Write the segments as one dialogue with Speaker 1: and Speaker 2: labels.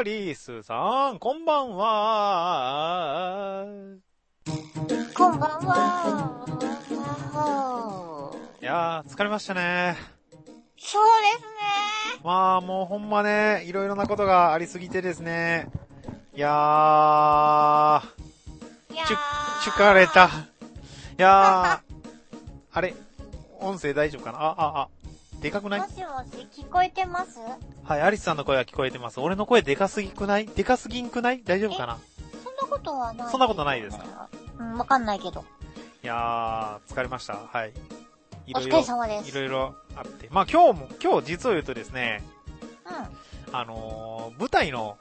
Speaker 1: リスさん、こんばんは。
Speaker 2: こんばんは。
Speaker 1: いやー、疲れましたね。
Speaker 2: そうですね。
Speaker 1: まあ、もうほんまね、いろいろなことがありすぎてですね。いやー、
Speaker 2: いや
Speaker 1: 疲れた。いやー、あれ、音声大丈夫かなでかくない？
Speaker 2: もしもし、聞こえてます？
Speaker 1: はい、アリスさんの声は聞こえてます。俺の声でかすぎんくない大丈夫かな？
Speaker 2: そんなことはない。
Speaker 1: そんなことないですか？
Speaker 2: わかんないけど。
Speaker 1: いやー、疲れました。はい。
Speaker 2: お疲れ様です。
Speaker 1: いろいろあって。まあ今日実を言うとですね、
Speaker 2: うん。
Speaker 1: 舞台の、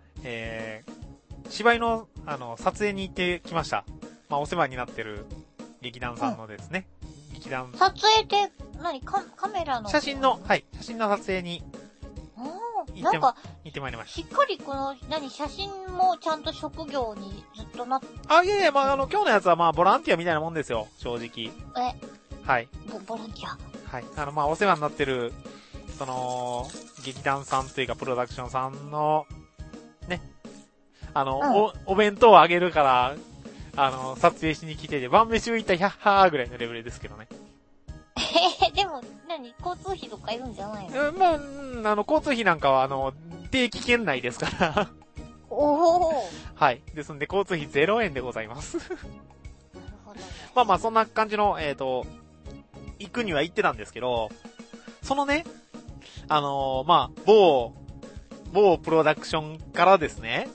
Speaker 1: 芝居の、撮影に行ってきました。まあお世話になってる劇団さんのですね。劇団。
Speaker 2: 撮影ってカメラの
Speaker 1: 写真の撮影に行ってまいりました。
Speaker 2: しっかり写真もちゃんと職業にずっとなって。
Speaker 1: いやいや、まあ今日のやつはまあボランティアみたいなもんですよ、正直。はい。
Speaker 2: ボランティア。はい。
Speaker 1: まあお世話になってる、劇団さんというかプロダクションさんの、ね、お弁当をあげるから、撮影しに来てて、晩飯を行ったら100はーぐらいのレベルですけどね。
Speaker 2: でも、交通費とかいるんじゃないの？
Speaker 1: まあ、交通費なんかは、定期圏内ですから。
Speaker 2: おー。
Speaker 1: はい。ですんで、交通費0円でございます。
Speaker 2: なるほどね。
Speaker 1: まあ、そんな感じの、行くには行ってたんですけど、そのね、まあ、某プロダクションからですね、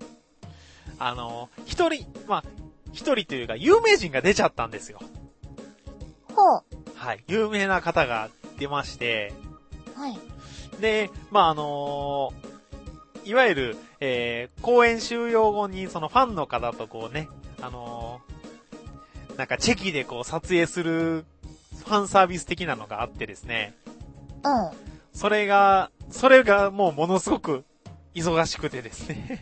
Speaker 1: 一人というか、有名人が出ちゃったんですよ。
Speaker 2: ほう。
Speaker 1: はい。有名な方が出まして、
Speaker 2: はい。
Speaker 1: で、まあ、いわゆる、公演終了後に、そのファンの方とこうね、なんかチェキでこう撮影する、ファンサービス的なのがあってですね。
Speaker 2: うん。
Speaker 1: それがもうものすごく忙しくてですね。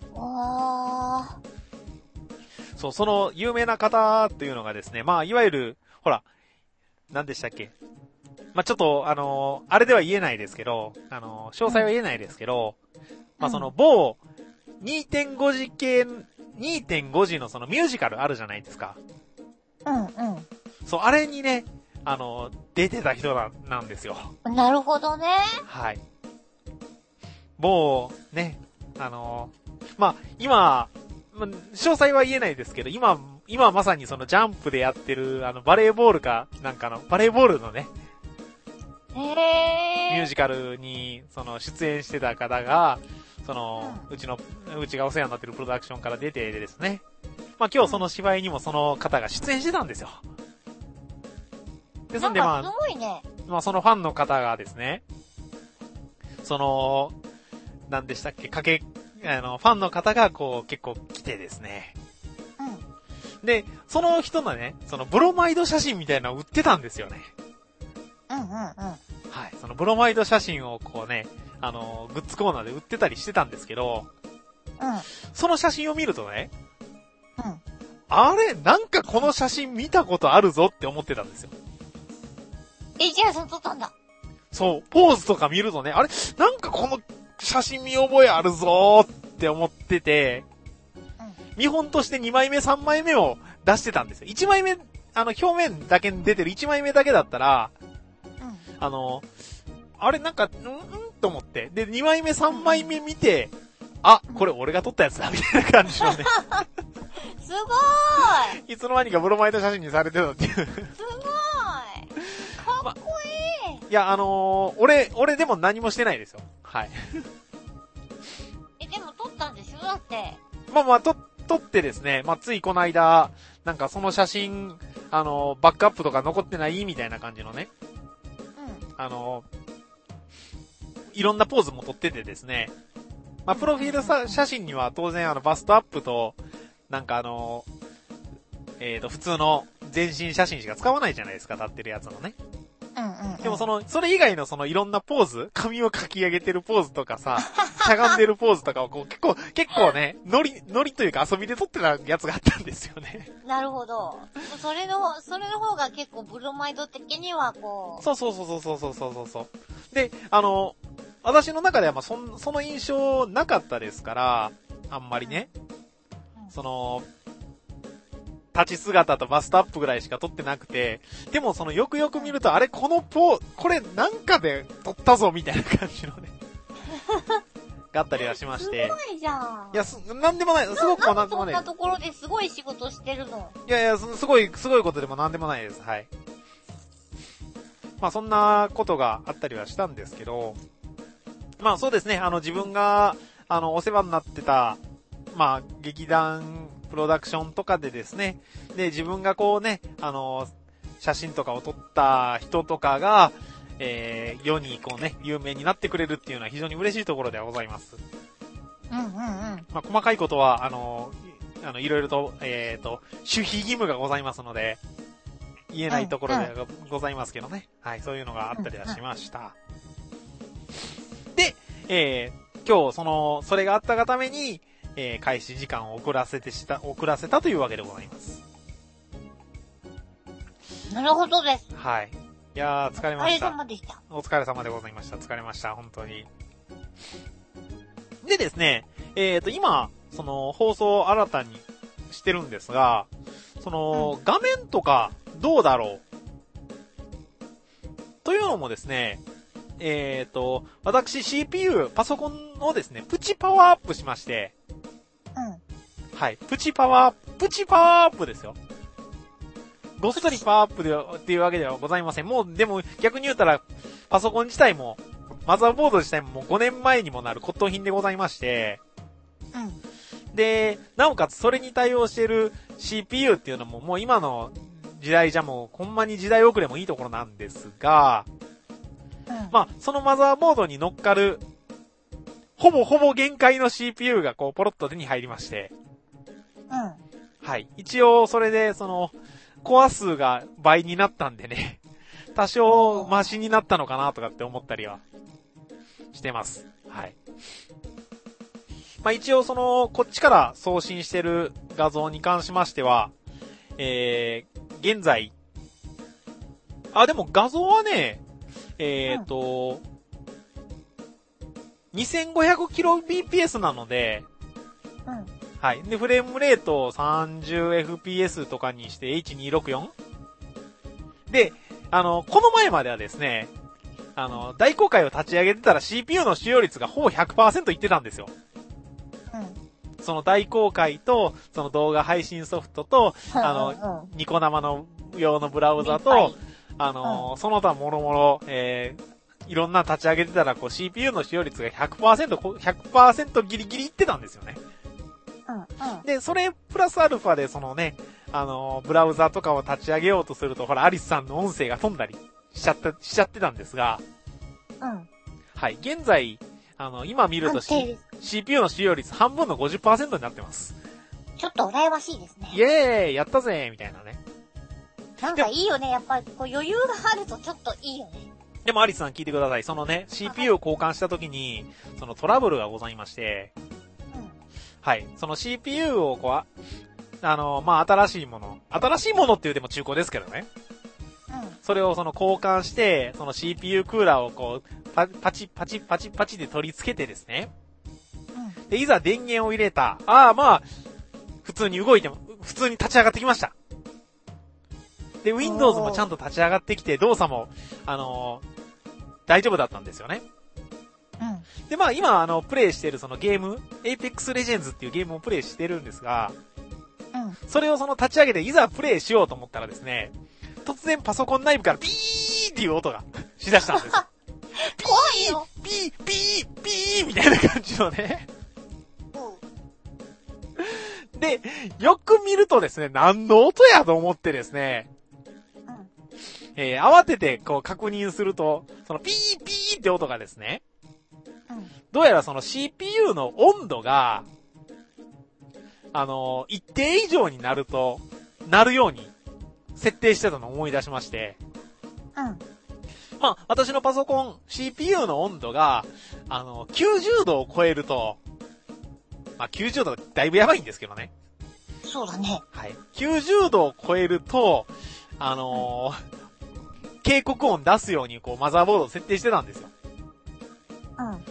Speaker 1: そう、その有名な方というのがですね、まあ、いわゆる、ほら、何でしたっけ？まあ、ちょっと、あれでは言えないですけど、詳細は言えないですけど、まあ、その某 2.5 次系、2.5 次のそのミュージカルあるじゃないですか。
Speaker 2: うんうん。
Speaker 1: そう、あれにね、出てた人なんですよ。
Speaker 2: なるほどね。
Speaker 1: はい。某、ね、まあ、今、詳細は言えないですけど、今まさにそのジャンプでやってる、バレーボールか、なんかバレーボールのね、ミュージカルに、出演してた方が、うちがお世話になってるプロダクションから出てですね。まあ今日その芝居にもその方が出演してたんですよ。ですんでまあ、
Speaker 2: すごいね。
Speaker 1: まあそのファンの方がですね、何でしたっけ、ファンの方がこう結構来てですね。
Speaker 2: うん。
Speaker 1: で、その人のね、ブロマイド写真みたいなのを売ってたんですよね。はい。そのブロマイド写真をこうね、グッズコーナーで売ってたりしてたんですけど、その写真を見るとね、あれなんかこの写真見たことあるぞって思ってたんですよ。
Speaker 2: じゃあ撮ったんだ。
Speaker 1: そう、ポーズとか見るとね、あれなんかこの写真見覚えあるぞーって思ってて、見本として2枚目、3枚目を出してたんですよ。1枚目、表面だけに出てる1枚目だけだったら、あれなんか、と思って。で、2枚目、3枚目見て、これ俺が撮ったやつだ、みたいな感じのね。
Speaker 2: すごーい。
Speaker 1: いつの間にかブロマイド写真にされてたっていう。すごーい。
Speaker 2: かっこいい。
Speaker 1: いや、俺でも何もしてないですよ。はい。
Speaker 2: でも撮ったんでしょ？だって。
Speaker 1: まあ、撮ってですね、まあ、ついこの間、なんかその写真、バックアップとか残ってないみたいな感じのね。いろんなポーズも撮っててですね。まあ、プロフィール写真には当然バストアップと、なんか普通の全身写真しか使わないじゃないですか、立ってるやつのね。でもそれ以外のいろんなポーズ、髪をかき上げてるポーズとかさ、しゃがんでるポーズとかをこう結構ね、ノリというか遊びで撮ってたやつがあったんですよね。
Speaker 2: なるほど。それの方が結構ブロマイド的にはこう。
Speaker 1: そう。で、 私の中ではまあその印象なかったですから、あんまりね、その、立ち姿とバストアップぐらいしか撮ってなくて、でもそのよくよく見ると、あれこれなんかで撮ったぞみたいな感じのね、があったりはしまして。
Speaker 2: すごいじゃん。
Speaker 1: いや、なんでもない。すごくなんでもない。
Speaker 2: そんなところですごい仕事してるの。
Speaker 1: いや、すごいことでもなんでもないです。はい。まあそんなことがあったりはしたんですけど、まあそうですね、自分が、お世話になってた、まあ劇団、プロダクションとかでですね、で、自分がこうね、写真とかを撮った人とかが、世にこうね、有名になってくれるっていうのは非常に嬉しいところではございます。まあ細かいことは、いろいろと、守秘義務がございますので、言えないところではございますけどね。はい、そういうのがあったりはしました。で、今日、それがあったがために、開始時間を遅らせたというわけでございます。
Speaker 2: なるほどです。
Speaker 1: はい。いやー、疲れました。
Speaker 2: お疲れ様でした。
Speaker 1: お疲れ様でございました。疲れました、本当に。でですね、今、放送を新たにしてるんですが、画面とか、どうだろうというのもですね、私 CPU、パソコンをですね、プチパワーアップしまして、はい。プチパワーアップですよ。ごっそりパワーアップっていうわけではございません。もう、でも逆に言うたら、パソコン自体も、マザーボード自体ももう5年前にもなる骨董品でございまして、で、なおかつそれに対応している CPU っていうのももう今の時代じゃもう、ほんまに時代遅れもいいところなんですが、まあ、そのマザーボードに乗っかる、ほぼ限界の CPU がこう、ポロッと手に入りまして、はい。一応、それで、コア数が倍になったんでね、多少、マシになったのかなとかって思ったりは、してます。はい。まあ、一応、こっちから送信してる画像に関しましては、現在、でも画像はね、2500kbps なので、はい。で、フレームレートを 30fps とかにして H264? で、この前まではですね、大公開を立ち上げてたら CPU の使用率がほぼ 100% いってたんですよ。その大公開と、その動画配信ソフトと、ニコ生の用のブラウザと、その他もろもろ、いろんな立ち上げてたら、こう CPU の使用率が 100% ギリギリいってたんですよね。で、それプラスアルファでブラウザとかを立ち上げようとすると、ほら、アリスさんの音声が飛んだりしちゃってたんですが、はい、現在、今見ると、CPU の使用率半分の 50% になってます。
Speaker 2: ちょっと羨ましいですね。
Speaker 1: イエーイやったぜみたいなね。
Speaker 2: なんかいいよね。やっぱりこう余裕があるとちょっといいよね。
Speaker 1: でもアリスさん聞いてください。CPU を交換した時に、トラブルがございまして、はい。CPU をまあ、新しいものって言うても中古ですけどね。それを交換して、CPU クーラーをこう、パチで取り付けてですね。で、いざ電源を入れた。まあ、普通に立ち上がってきました。で、Windows もちゃんと立ち上がってきて、動作も、大丈夫だったんですよね。で、まあ今、プレイしているゲーム、Apex Legends っていうゲームをプレイしてるんですが、それを立ち上げて、いざプレイしようと思ったらですね、突然パソコン内部からピーっていう音がしだしたんです。
Speaker 2: 怖いよ。
Speaker 1: ピーみたいな感じのね。で、よく見るとですね、何の音やと思ってですね、慌ててこう確認すると、ピーって音がですね、どうやらCPU の温度が、一定以上になるように設定してたのを思い出しまして、まあ、私のパソコン、CPU の温度が、90度を超えると、まあ、90度だいぶやばいんですけどね。
Speaker 2: そうだね。
Speaker 1: はい。90度を超えると、警告音出すように、こう、マザーボードを設定してたんですよ。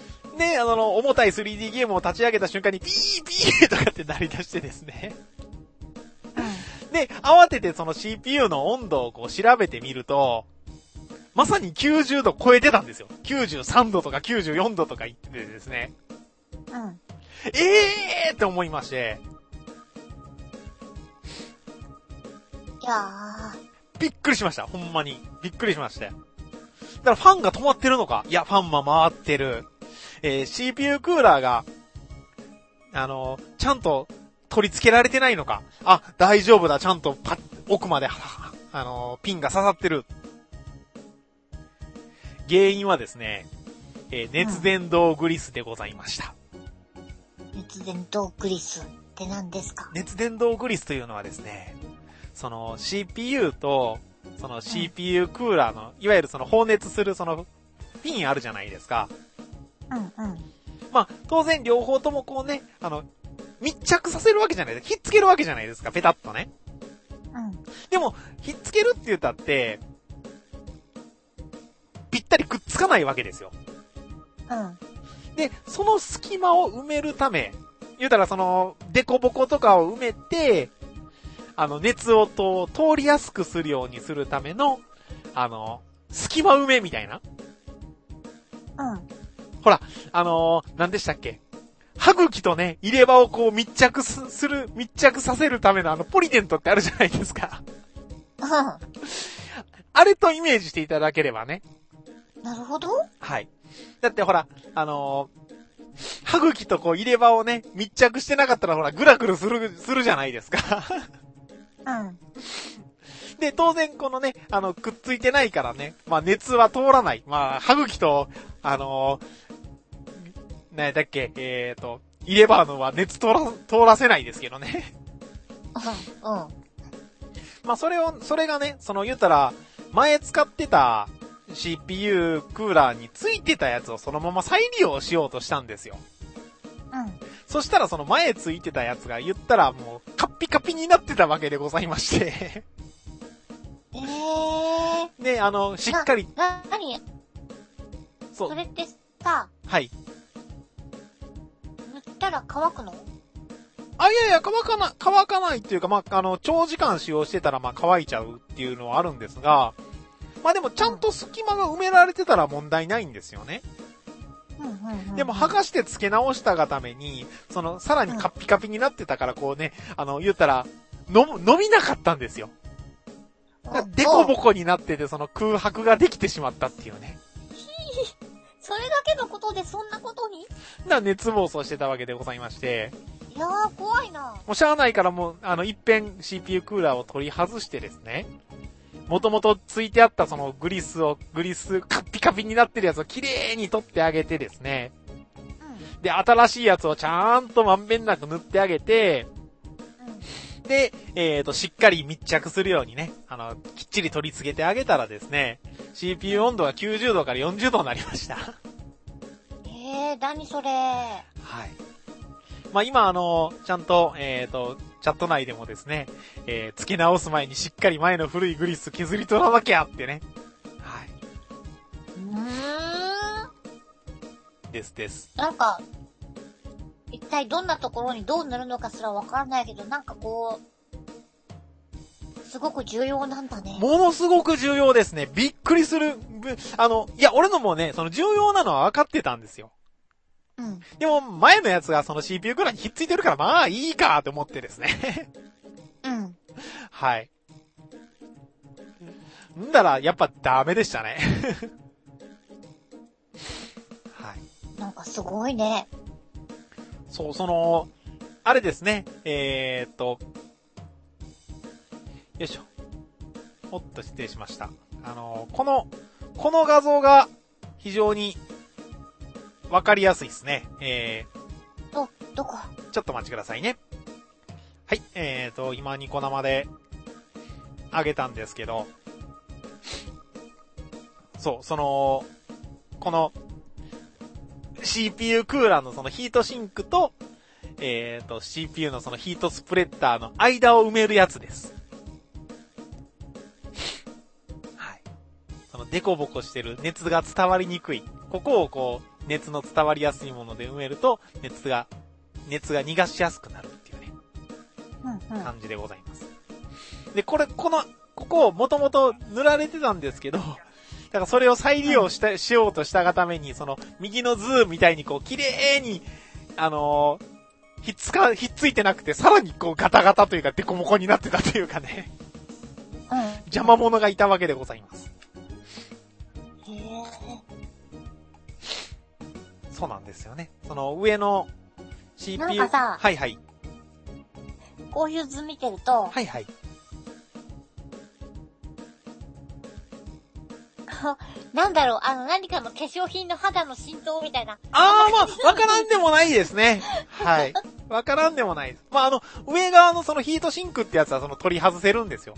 Speaker 1: で、重たい 3D ゲームを立ち上げた瞬間にピーピーとかって鳴り出してですね。で、慌ててその CPU の温度をこう調べてみると、まさに90度超えてたんですよ。93度とか94度とか言っててですね。って思いまして。
Speaker 2: いや
Speaker 1: ー。びっくりしました。ほんまに。びっくりしました。だからファンが止まってるのか？いや、ファンも回ってる。CPU クーラーが、ちゃんと取り付けられてないのか？あ、大丈夫だ。ちゃんと奥まで、ピンが刺さってる。原因はですね、熱伝導グリスでございました。
Speaker 2: 熱伝導グリスって何ですか？
Speaker 1: 熱伝導グリスというのはですね、その CPU と、その CPU クーラーの、いわゆるその放熱するそのピンあるじゃないですか。まあ、当然両方ともこうね、密着させるわけじゃないです。ひっつけるわけじゃないですか、ペタッとね。でも、ひっつけるって言ったって、ぴったりくっつかないわけですよ。で、その隙間を埋めるため、言うたらその、デコボコとかを埋めて、熱を通りやすくするようにするための、隙間埋めみたいな。ほら、何でしたっけ？歯茎とね、入れ歯をこう密着させるためのポリデントってあるじゃないですか。あれとイメージしていただければね。
Speaker 2: なるほど。
Speaker 1: はい。だってほら、歯茎とこう入れ歯をね、密着してなかったらほら、グラグルするじゃないですか。で、当然このね、くっついてないからね、まあ熱は通らない。まあ、歯茎と、何だっけ、入れ歯のは熱通らせないですけどね。まあそれがね、言ったら、前使ってた CPU クーラーについてたやつをそのまま再利用しようとしたんですよ。そしたらその前ついてたやつが言ったらもうカッピカピになってたわけでございまして。で、しっかり。
Speaker 2: 何？そう。それってさ。
Speaker 1: はい。
Speaker 2: 塗ったら乾くの？
Speaker 1: いやいや、乾かないっていうか、まあ、長時間使用してたら、まあ、乾いちゃうっていうのはあるんですが、まあでもちゃんと隙間が埋められてたら問題ないんですよね。でも剥がして付け直したがために、さらにカッピカピになってたから、こうね、言ったら、伸びなかったんですよ。デコボコになってて、その空白ができてしまったっていうね。
Speaker 2: それだけのことでそんなことに？
Speaker 1: 熱暴走してたわけでございまして。
Speaker 2: いやー、怖いな。
Speaker 1: もうしゃあないからもう、一遍 CPU クーラーを取り外してですね、もともとついてあったそのグリスカッピカピになってるやつをきれいに取ってあげてですね。で、新しいやつをちゃんとまんべんなく塗ってあげて、で、しっかり密着するようにね、きっちり取り付けてあげたらですね、CPU 温度が90度から40度になりました。
Speaker 2: 何それ。
Speaker 1: はい。まあ、今ちゃんと、チャット内でもですね、付け直す前にしっかり前の古いグリス削り取らなきゃってね。はい。です。
Speaker 2: なんか、一体どんなところにどう塗るのかすらわからないけど、なんかこう、すごく重要なんだね。
Speaker 1: ものすごく重要ですね。びっくりする。いや、俺のもね、重要なのは分かってたんですよ。でも、前のやつがその CPU クーラーにひっついてるから、まあいいかと思ってですね。はい。んだら、やっぱダメでしたね。はい。
Speaker 2: なんかすごいね。
Speaker 1: そう、あれですね。よいしょ。おっと、失礼しました。この画像が非常にわかりやすいですね。
Speaker 2: どこ？
Speaker 1: ちょっとお待ちくださいね。はい、今ニコ生で上げたんですけど、そう、この CPU クーラーのそのヒートシンクと、CPU のそのヒートスプレッダーの間を埋めるやつです。はい。そのデコボコしてる熱が伝わりにくい。ここをこう、 熱の伝わりやすいもので埋めると、熱が逃がしやすくなるっていうね、感じでございます。で、ここをもともと塗られてたんですけど、だからそれを再利用しようとしたがために、その、右の図みたいにこう、綺麗に、ひっついてなくて、さらにこう、ガタガタというか、デコモコになってたというかね、邪魔者がいたわけでございます。そうなんですよね。その上の CPU。
Speaker 2: なんかさ、
Speaker 1: はいはい。
Speaker 2: こういう図見てると、
Speaker 1: はいはい。
Speaker 2: なんだろう、何かの化粧品の肌の浸透みたいな。
Speaker 1: まあ、わからんでもないですね。はい。わからんでもないです。まあ、上側のそのヒートシンクってやつはその取り外せるんですよ。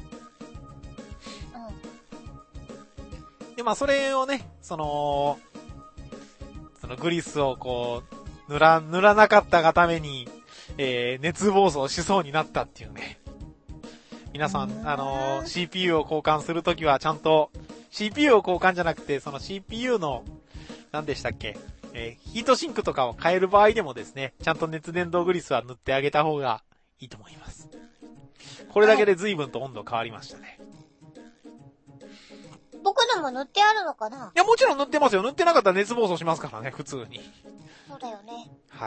Speaker 1: で、まあ、それをね、そのグリスをこう、塗らなかったがために、熱暴走しそうになったっていうね。皆さん、CPU を交換するときはちゃんと、CPU を交換じゃなくて、その CPU の、何でしたっけ、ヒートシンクとかを変える場合でもですね、ちゃんと熱伝導グリスは塗ってあげた方がいいと思います。これだけで随分と温度変わりましたね。
Speaker 2: 僕でも塗ってあるのかな？
Speaker 1: いや、もちろん塗ってますよ。塗ってなかったら熱暴走しますからね、普通に。
Speaker 2: そうだよね。
Speaker 1: はい。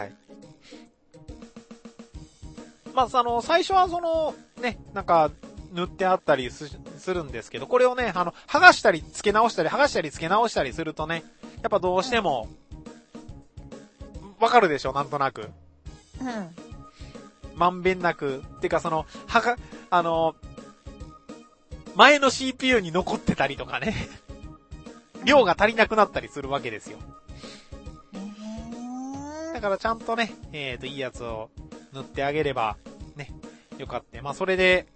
Speaker 1: まあ、最初はね、なんか、塗ってあったりするんですけど、これをね、剥がしたり付け直したり、剥がしたり付け直したりするとね、やっぱどうしても、わかるでしょ、なんとなく。まんべんなく、てか前の CPU に残ってたりとかね、量が足りなくなったりするわけですよ。だからちゃんとね、いいやつを塗ってあげれば、ね、よかった。まあ、それで、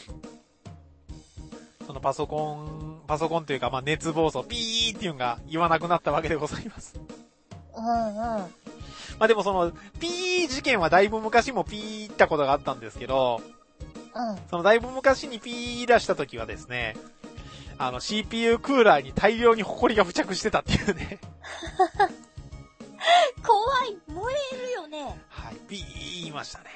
Speaker 1: そのパソコンというか、まあ、熱暴走、ピーっていうのが言わなくなったわけでございます。まあ、でもピー事件はだいぶ昔もピーったことがあったんですけど、そのだいぶ昔にピー出した時はですね、CPU クーラーに大量に埃が付着してたっていうね。
Speaker 2: 怖い、燃えるよね。
Speaker 1: はい、ピー言いましたね。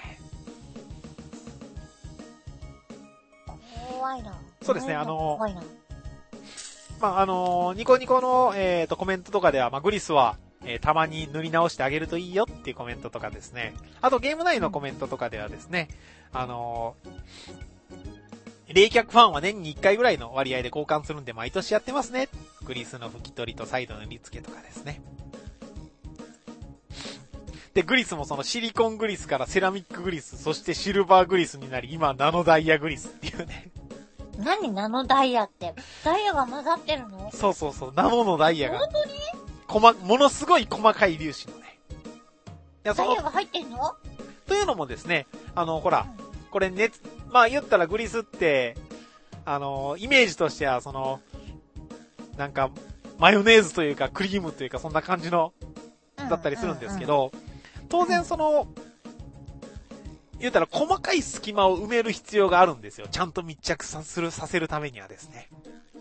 Speaker 2: 怖いな。
Speaker 1: そうですね、
Speaker 2: 怖いな。
Speaker 1: まあ、ニコニコの、コメントとかでは、まあ、グリスは、たまに塗り直してあげるといいよっていうコメントとかですね。あと、ゲーム内のコメントとかではですね、冷却ファンは年に1回ぐらいの割合で交換するんで毎年やってますね。グリスの拭き取りとサイドの塗り付けとかですね。で、グリスもそのシリコングリスからセラミックグリス、そしてシルバーグリスになり、今ナノダイヤグリスっていうね。
Speaker 2: 何ナノダイヤって？ダイヤが混ざってるの？
Speaker 1: そう、ナノのダイヤが。
Speaker 2: 本当
Speaker 1: にものすごい細かい粒子のね。
Speaker 2: ダイヤが入ってんの？
Speaker 1: というのもですね、ほら、これまあ言ったらグリスって、イメージとしてはなんか、マヨネーズというかクリームというかそんな感じの、だったりするんですけど、当然言ったら細かい隙間を埋める必要があるんですよ。ちゃんと密着させるためにはですね。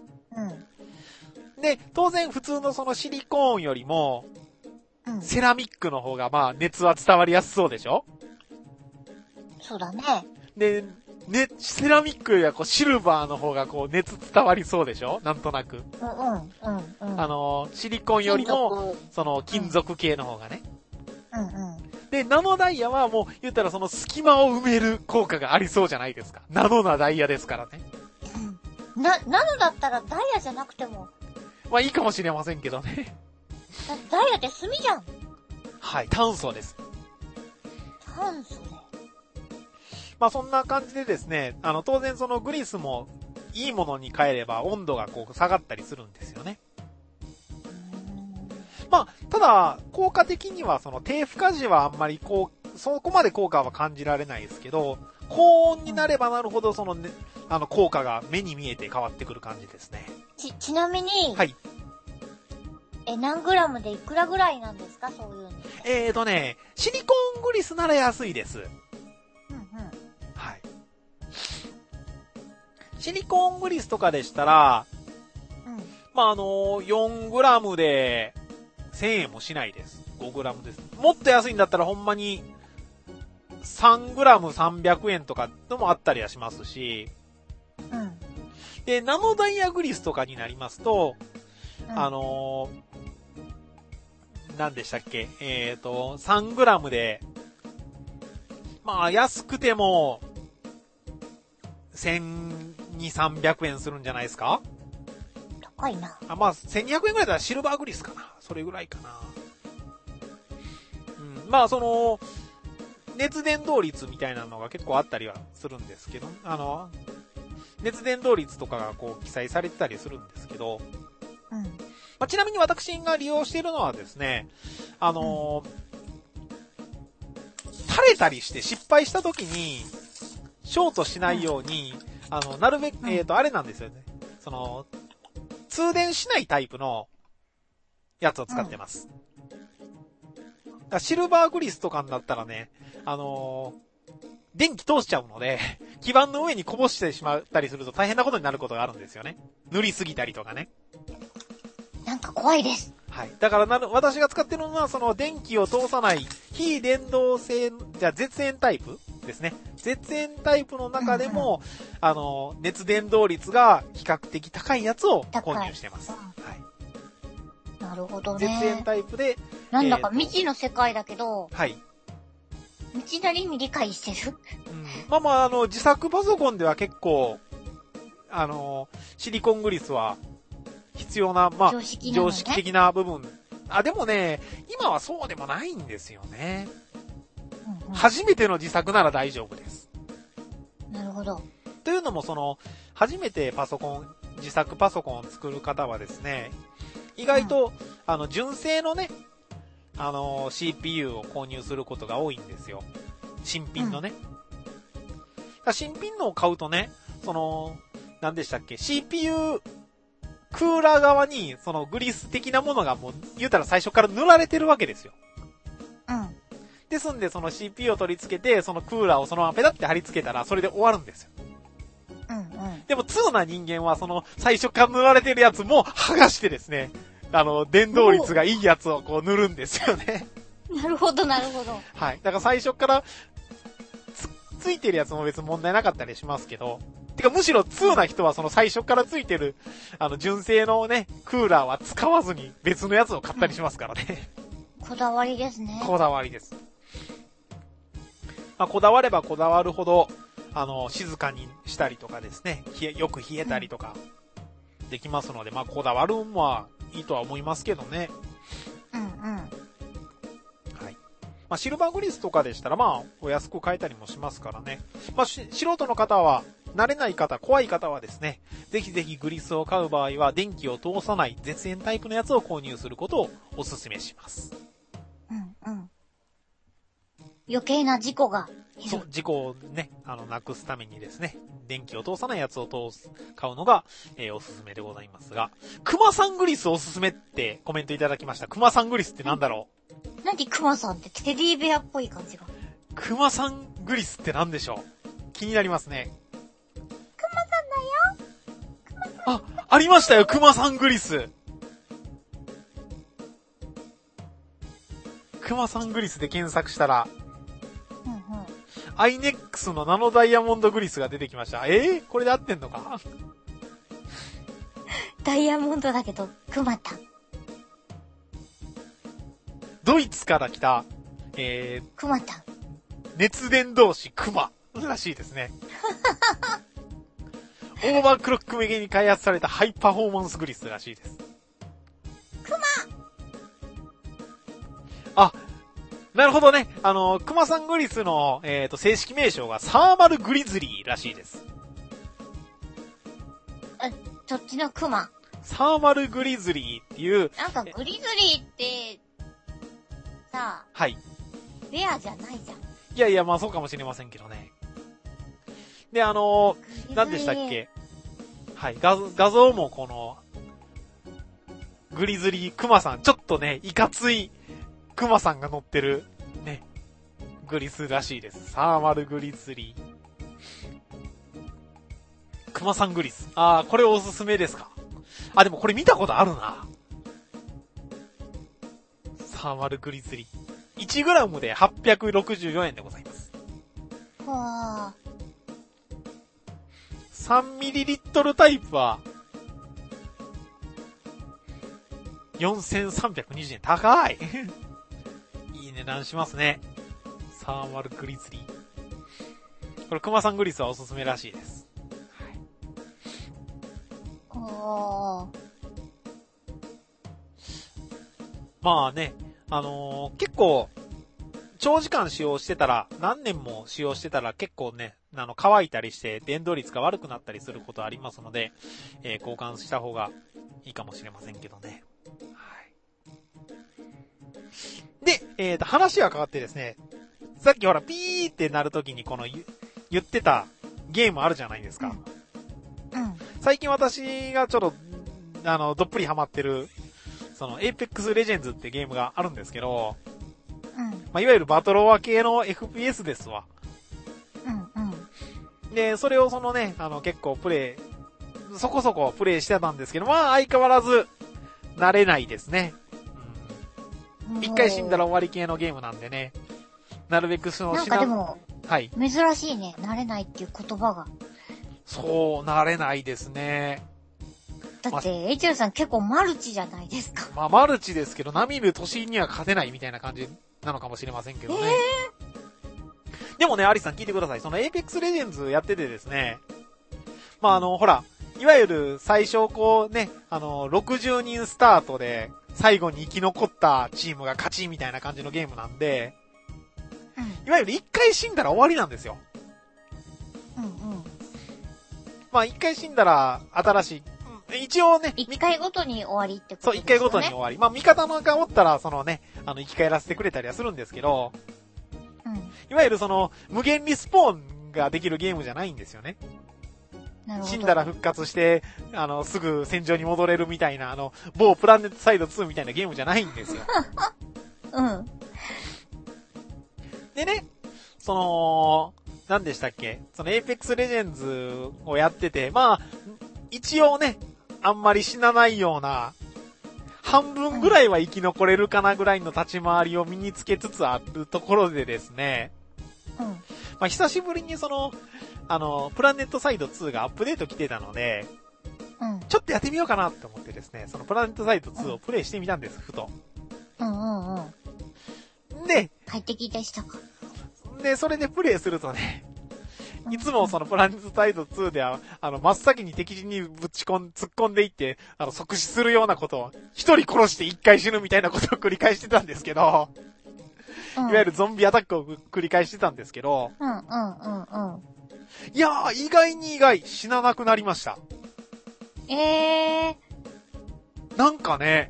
Speaker 1: で、当然普通のシリコーンよりも、セラミックの方がまあ熱は伝わりやすそうでしょ？
Speaker 2: そうだね。
Speaker 1: で、セラミックよりはシルバーの方が熱伝わりそうでしょ？なんとなく。シリコンよりも、金属系の方がね。で、ナノダイヤはもう言ったら隙間を埋める効果がありそうじゃないですか。ナノなダイヤですからね。
Speaker 2: ナノだったらダイヤじゃなくても。
Speaker 1: まあいいかもしれませんけどね。
Speaker 2: ダイヤって炭じゃん。
Speaker 1: はい、炭素です。
Speaker 2: 炭素で。
Speaker 1: まあそんな感じでですね、当然グリスもいいものに変えれば温度が下がったりするんですよね。まあ、ただ、効果的には低負荷時はあんまりそこまで効果は感じられないですけど、高温になればなるほどね、効果が目に見えて変わってくる感じですね。
Speaker 2: ちなみに、
Speaker 1: はい。
Speaker 2: 何グラムでいくらぐらいなんですか、そういうの？
Speaker 1: シリコーングリスなら安いです。はい。シリコーングリスとかでしたら、まあ4グラムで 1000円もしないです。5g です。もっと安いんだったらほんまに 3g300 円とかのもあったりはしますし、
Speaker 2: うん。
Speaker 1: で、ナノダイヤグリスとかになりますと、
Speaker 2: うん、
Speaker 1: 何でしたっけ3g で、まあ安くても、1200、300円するんじゃないですか？
Speaker 2: 高いな。
Speaker 1: まあ、1200円ぐらいだったらシルバーグリスかな。それぐらいかな。うん。まあ、熱伝導率みたいなのが結構あったりはするんですけど、熱伝導率とかがこう記載されてたりするんですけど、
Speaker 2: うん。
Speaker 1: まあ、ちなみに私が利用しているのはですね、垂れたりして失敗した時に、ショートしないように、なるべく、あれなんですよね。通電しないタイプのやつを使ってます。シルバーグリスとかになったらね、電気通しちゃうので、基板の上にこぼしてしまったりすると大変なことになることがあるんですよね。塗りすぎたりとかね。
Speaker 2: なんか怖いです。
Speaker 1: はい。だから私が使ってるのは、電気を通さない非電動性、絶縁タイプですね。絶縁タイプの中でも、熱伝導率が比較的高いやつを購入してます。はい。
Speaker 2: なるほどね。
Speaker 1: 絶縁タイプで。
Speaker 2: なんだか未知の世界だけど、
Speaker 1: はい。
Speaker 2: 道なりに理解してる。
Speaker 1: まあまあ、自作パソコンでは結構、シリコングリスは必要な、まあ、常識的な部分。でもね、今はそうでもないんですよね。うんうん、初めての自作なら大丈夫です。
Speaker 2: なるほど。
Speaker 1: というのも初めて自作パソコンを作る方はですね、意外と、純正のね、CPU を購入することが多いんですよ。新品のね。新品のを買うとね、何でしたっけ、CPU、クーラー側に、グリス的なものがもう、言うたら最初から塗られてるわけですよ。
Speaker 2: うん。
Speaker 1: ですんで、CPU を取り付けて、クーラーをそのままペタって貼り付けたら、それで終わるんですよ。
Speaker 2: うんうん。
Speaker 1: でも、通な人間は、最初から塗られてるやつも剥がしてですね、伝導率がいいやつをこう塗るんですよね。
Speaker 2: なるほど、なるほど。
Speaker 1: はい。だから最初からついてるやつも別に問題なかったりしますけど、てかむしろ通な人は最初からついてる、純正のね、クーラーは使わずに別のやつを買ったりしますからね。
Speaker 2: こだわりですね。
Speaker 1: こだわりです。まあ、こだわればこだわるほど、静かにしたりとかですね、よく冷えたりとか、できますので、まあ、こだわるのはいいとは思いますけどね。
Speaker 2: うんうん。
Speaker 1: はい。まあ、シルバーグリスとかでしたら、まあ、お安く買えたりもしますからね。まあ、素人の方は、慣れない方、怖い方はですね、ぜひぜひグリスを買う場合は、電気を通さない絶縁タイプのやつを購入することをお勧めします。
Speaker 2: うんうん。余計な事故が
Speaker 1: そう、事故をね、なくすためにですね、電気を通さないやつを買うのが、おすすめでございますが、クマさんグリスおすすめってコメントいただきました。クマさんグリスってなんだろう？
Speaker 2: 何クマさんってテディベアっぽい感じが。
Speaker 1: クマさんグリスってなんでしょう？気になりますね。
Speaker 2: クマさんだよ。
Speaker 1: ありましたよ、クマさんグリス。クマさんグリスで検索したら、アイネックスのナノダイヤモンドグリスが出てきました。これで合ってんのか？
Speaker 2: ダイヤモンドだけど、クマタン。
Speaker 1: ドイツから来た、
Speaker 2: クマタン。
Speaker 1: 熱伝導子クマらしいですね。オーバークロック向けに開発されたハイパフォーマンスグリスらしいです。
Speaker 2: クマ！
Speaker 1: なるほどね。クマさんグリスの、正式名称がサーマルグリズリーらしいです。
Speaker 2: そっちのクマ。
Speaker 1: サーマルグリズリーっていう。
Speaker 2: なんかグリズリーって、さあ。
Speaker 1: はい。
Speaker 2: レアじゃないじゃん。
Speaker 1: いやいや、まあそうかもしれませんけどね。で、何でしたっけ？はい、画像もこの、グリズリークマさん、ちょっとね、いかつい、クマさんが乗ってる、ね、グリスらしいです。サーマルグリズリー。クマさんグリス。これおすすめですか？でもこれ見たことあるな。 ーマルグリズリー。1g で864円でございます。
Speaker 2: わ
Speaker 1: ー。3ml タイプは、4320円。高いいい値段しますね。サーマルグリズリー。これ、熊さんグリスはおすすめらしいです。
Speaker 2: ー。
Speaker 1: まあね、結構、長時間使用してたら、何年も使用してたら結構ね、乾いたりして、電動率が悪くなったりすることありますので、交換した方がいいかもしれませんけどね。で、話は変わってですね、さっきほら、ピーってなるときにこの言ってたゲームあるじゃないですか。
Speaker 2: うん。
Speaker 1: 最近私がちょっと、どっぷりハマってる、その、Apex Legends ってゲームがあるんですけど、
Speaker 2: うん。
Speaker 1: まあ、いわゆるバトロワ系の FPS ですわ。
Speaker 2: うん。
Speaker 1: で、それをそのね、結構そこそこプレイしてたんですけど、まあ、相変わらず、慣れないですね。一回死んだら終わり系のゲームなんでね。なるべく
Speaker 2: なんかでも、
Speaker 1: はい。
Speaker 2: 珍しいね。慣れないっていう言葉が。
Speaker 1: そう、慣れないですね。
Speaker 2: だって、エイチェルさん結構マルチじゃないですか。
Speaker 1: まあ、マルチですけど、ナミル都心には勝てないみたいな感じなのかもしれませんけどね。でもね、アリさん聞いてください。その Apex Legends やっててですね。まあ、ほら、いわゆる最初こうね、60人スタートで、最後に生き残ったチームが勝ちみたいな感じのゲームなんで、いわゆる一回死んだら終わりなんですよ。まあ一回死んだら新しい、一応ね。
Speaker 2: 一回ごとに終わりってことですよね。
Speaker 1: そう、一回ごとに終わり。まあ味方のがおったら、そのね、生き返らせてくれたりはするんですけど、いわゆるその、無限リスポーンができるゲームじゃないんですよね。
Speaker 2: なるほど。
Speaker 1: 死んだら復活して、すぐ戦場に戻れるみたいな、某プラネットサイド2みたいなゲームじゃないんですよ。でね、何でしたっけ？その Apex Legends をやってて、まあ、一応ね、あんまり死なないような、半分ぐらいは生き残れるかなぐらいの立ち回りを身につけつつあるところでですね、まあ久しぶりにプラネットサイド2がアップデート来てたので、ちょっとやってみようかなって思ってですね、そのプラネットサイド2をプレイしてみたんです、ふと。で、
Speaker 2: 快適でしたか？
Speaker 1: で、それでプレイするとね、いつもそのプラネットサイド2では、真っ先に敵に突っ込んでいって、即死するようなことを、一人殺して一回死ぬみたいなことを繰り返してたんですけど、いわゆるゾンビアタックを繰り返してたんですけど、いやー、意外、死ななくなりました。なんかね、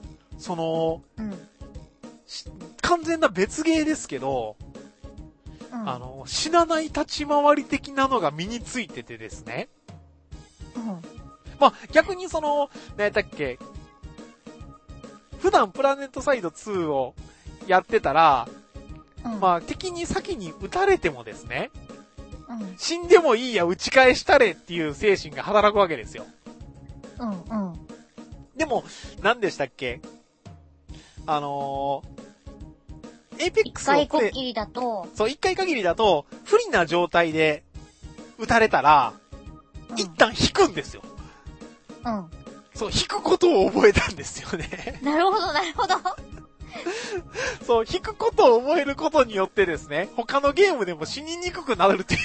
Speaker 1: 完全な別ゲーですけど、死なない立ち回り的なのが身についててですね。まあ、逆に何やったっけ、普段プラネットサイド2をやってたら、まあ、敵に先に撃たれてもですね、死んでもいいや、撃ち返したれっていう精神が働くわけですよ。でも、何でしたっけ？エイペックスを
Speaker 2: 一回限りだと、
Speaker 1: そう、一回限りだと、不利な状態で撃たれたら、一旦引くんですよ。そう、引くことを覚えたんですよね。
Speaker 2: なるほど、なるほど。
Speaker 1: そう、引くことを覚えることによってですね、他のゲームでも死ににくくなるっていう。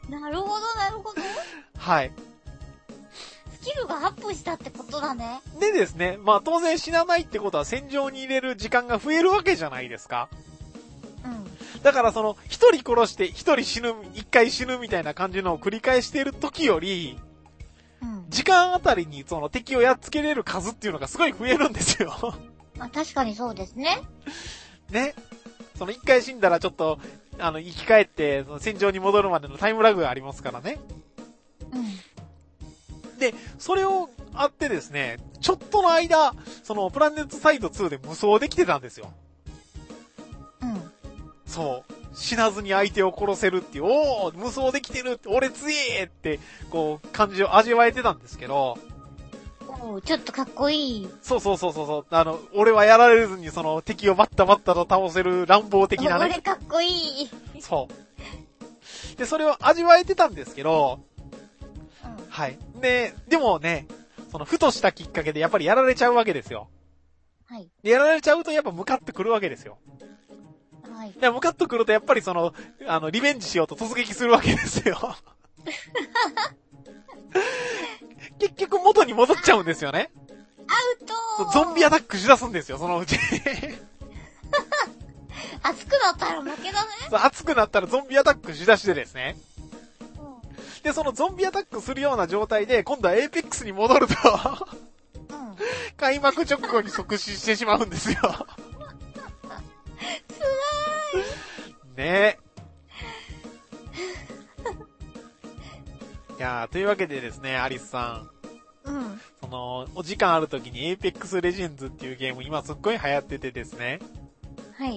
Speaker 2: なるほど、なるほど。
Speaker 1: はい。
Speaker 2: スキルがアップしたってことだね。
Speaker 1: でですね、まあ当然死なないってことは戦場に入れる時間が増えるわけじゃないですか。だから一人殺して一人死ぬ、一回死ぬみたいな感じのを繰り返している時より、時間あたりに敵をやっつけれる数っていうのがすごい増えるんですよ。
Speaker 2: まあ確かにそうですね。
Speaker 1: ね。一回死んだらちょっと、生き返って、戦場に戻るまでのタイムラグがありますからね。で、それをあってですね、ちょっとの間、プラネットサイド2で無双できてたんですよ。そう。死なずに相手を殺せるっていう、おー無双できてるって、俺強えって、感じを味わえてたんですけど、
Speaker 2: ちょっとかっこいい。
Speaker 1: そう。俺はやられずにその敵をバッタバッタと倒せる乱暴的なね。
Speaker 2: 俺かっこいい。
Speaker 1: そう。で、それを味わえてたんですけど、はい。でもね、そのふとしたきっかけでやっぱりやられちゃうわけですよ。
Speaker 2: はい。
Speaker 1: やられちゃうとやっぱムカってくるわけですよ。
Speaker 2: はい。
Speaker 1: で、ムカってくるとやっぱりその、リベンジしようと突撃するわけですよ。結局元に戻っちゃうんですよね。
Speaker 2: アウトー。
Speaker 1: ゾンビアタックしだすんですよ、そのうち。
Speaker 2: 熱くなったら負けだね。
Speaker 1: 熱くなったらゾンビアタックしだしてですね。で、そのゾンビアタックするような状態で、今度はエーペックスに戻ると、開幕直後に即死してしまうんですよ。
Speaker 2: つら
Speaker 1: ーい。ねいやー、というわけでですね、アリスさん。その、お時間ある時に Apex Legends っていうゲーム今すっごい流行っててですね。
Speaker 2: はい。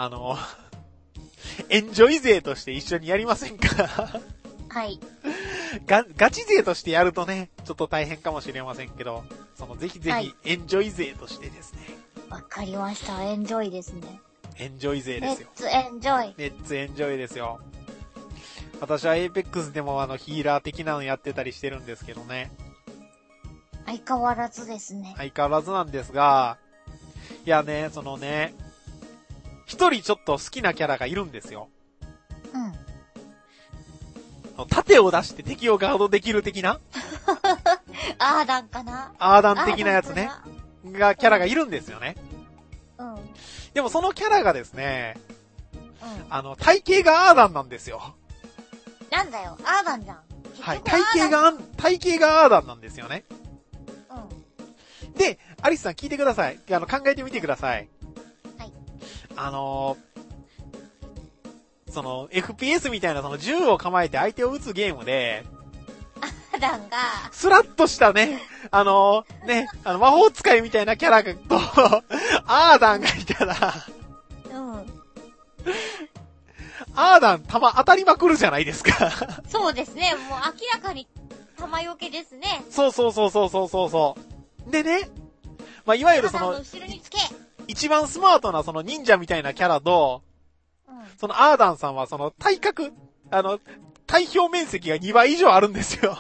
Speaker 1: エンジョイ勢として一緒にやりませんか？
Speaker 2: はい。
Speaker 1: ガチ勢としてやるとね、ちょっと大変かもしれませんけど、ぜひぜひエンジョイ勢としてですね。
Speaker 2: わかりました。エンジョイですね。
Speaker 1: エンジョイ勢ですよ。
Speaker 2: レッツエンジョイ。
Speaker 1: レッツエンジョイですよ。私は Apex でもヒーラー的なのやってたりしてるんですけどね。
Speaker 2: 相変わらずですね。
Speaker 1: 相変わらずなんですが、いやね、一人ちょっと好きなキャラがいるんですよ。盾を出して敵をガードできる的な
Speaker 2: アーダンかな？
Speaker 1: アーダン的なやつね。キャラがいるんですよね。でもそのキャラがですね、体型がアーダンなんですよ。
Speaker 2: なんだよ、アーダンじゃん。
Speaker 1: はい、体型がアーダンなんですよね。で、アリスさん聞いてください。考えてみてください。
Speaker 2: はい。
Speaker 1: FPS みたいな銃を構えて相手を撃つゲームで、
Speaker 2: アーダンが、
Speaker 1: スラッとしたね、魔法使いみたいなキャラと、アーダンがいたら、アーダン当たりまくるじゃないですか。
Speaker 2: そうですね、もう明らかに弾よけですね。
Speaker 1: そう。でね、いわゆる
Speaker 2: 後ろにつけ。
Speaker 1: 一番スマートな忍者みたいなキャラと、アーダンさんは体格、体表面積が2倍以上あるんですよ。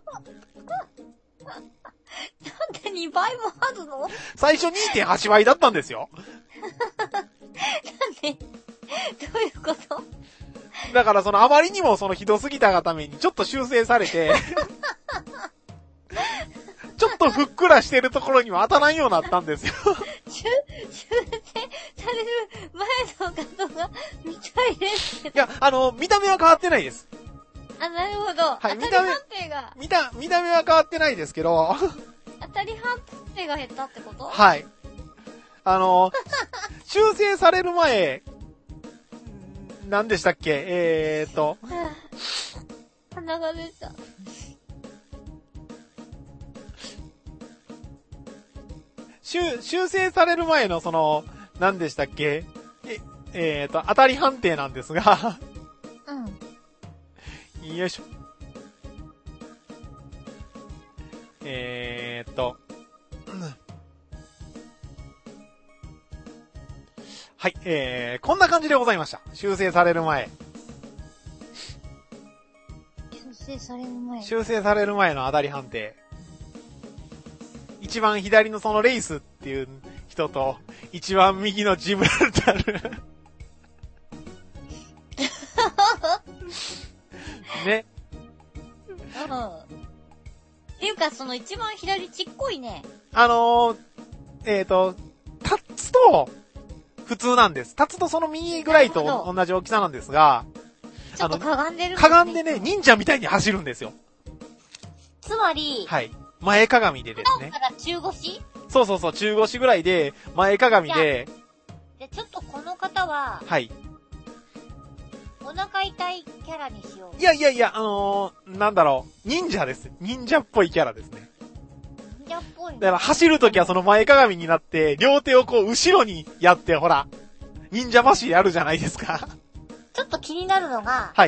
Speaker 2: なんで2倍もあるの？
Speaker 1: 最初 2.8 倍だったんですよ。
Speaker 2: なんでどういうこと？
Speaker 1: だからあまりにもひどすぎたがためにちょっと修正されて、ちょっとふっくらしてるところには当たらんようになったんですよ。
Speaker 2: 修正される前の画像が見たいですけど。
Speaker 1: いや、見た目は変わってないです。
Speaker 2: なるほど。
Speaker 1: はい、
Speaker 2: 当たり判定が。
Speaker 1: 見た目は変わってないですけど。
Speaker 2: 当たり判定が減ったってこと？
Speaker 1: はい。修正される前、何でしたっけ？
Speaker 2: 鼻が出た。
Speaker 1: 修正される前の何でしたっけ？当たり判定なんですが。よいしょ。はい、こんな感じでございました。修正される前。修正される前の当たり判定。一番左のレイスっていう人と、一番右のジブラルタル。ね。
Speaker 2: っていうか、一番左ちっこいね。
Speaker 1: タツと、普通なんです。タツとその右ぐらいと同じ大きさなんですが、
Speaker 2: ちょっとかがんでる。
Speaker 1: かがんでね、忍者みたいに走るんですよ。
Speaker 2: つまり、
Speaker 1: はい。前かがみでですね。
Speaker 2: 普段から中腰？
Speaker 1: そう、中腰ぐらいで、前かがみで。
Speaker 2: じゃ、ちょっとこの方は、
Speaker 1: はい。
Speaker 2: お腹痛いキャラにしよう。
Speaker 1: いや、なんだろう。忍者です。忍者っぽいキャラですね。
Speaker 2: 忍者っぽい。
Speaker 1: だから走るときは前かがみになって、両手を後ろにやって、ほら、忍者走りあるじゃないですか。
Speaker 2: ちょっと気になるのが、
Speaker 1: はい。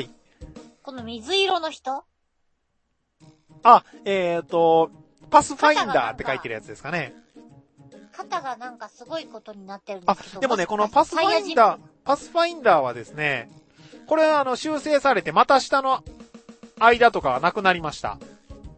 Speaker 2: この水色の人？
Speaker 1: パスファインダーって書いてるやつですかね。
Speaker 2: 肩がなんかすごいことになってるんですけど。
Speaker 1: でもね、このパスファインダーはですね、これは修正されて、また下の間とかはなくなりました。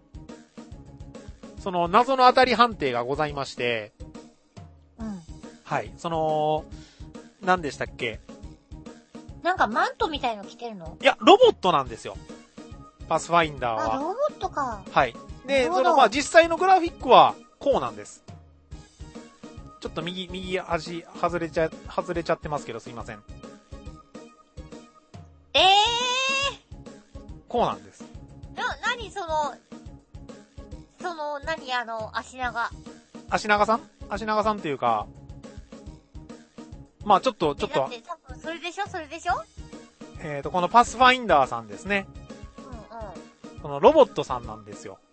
Speaker 1: その謎の当たり判定がございまして、
Speaker 2: うん。
Speaker 1: はい、何でしたっけ？
Speaker 2: なんかマントみたいの着てるの？
Speaker 1: いや、ロボットなんですよ。パスファインダーは。
Speaker 2: あ、ロボットか。
Speaker 1: はい。で、実際のグラフィックは、こうなんです。ちょっと右足外れちゃってますけど、すいません。こうなんです。
Speaker 2: 何足長。
Speaker 1: 足長さんっていうか、まあちょっと。
Speaker 2: だって多分それでしょ？
Speaker 1: このパスファインダーさんですね。
Speaker 2: うんうん。
Speaker 1: このロボットさんなんですよ。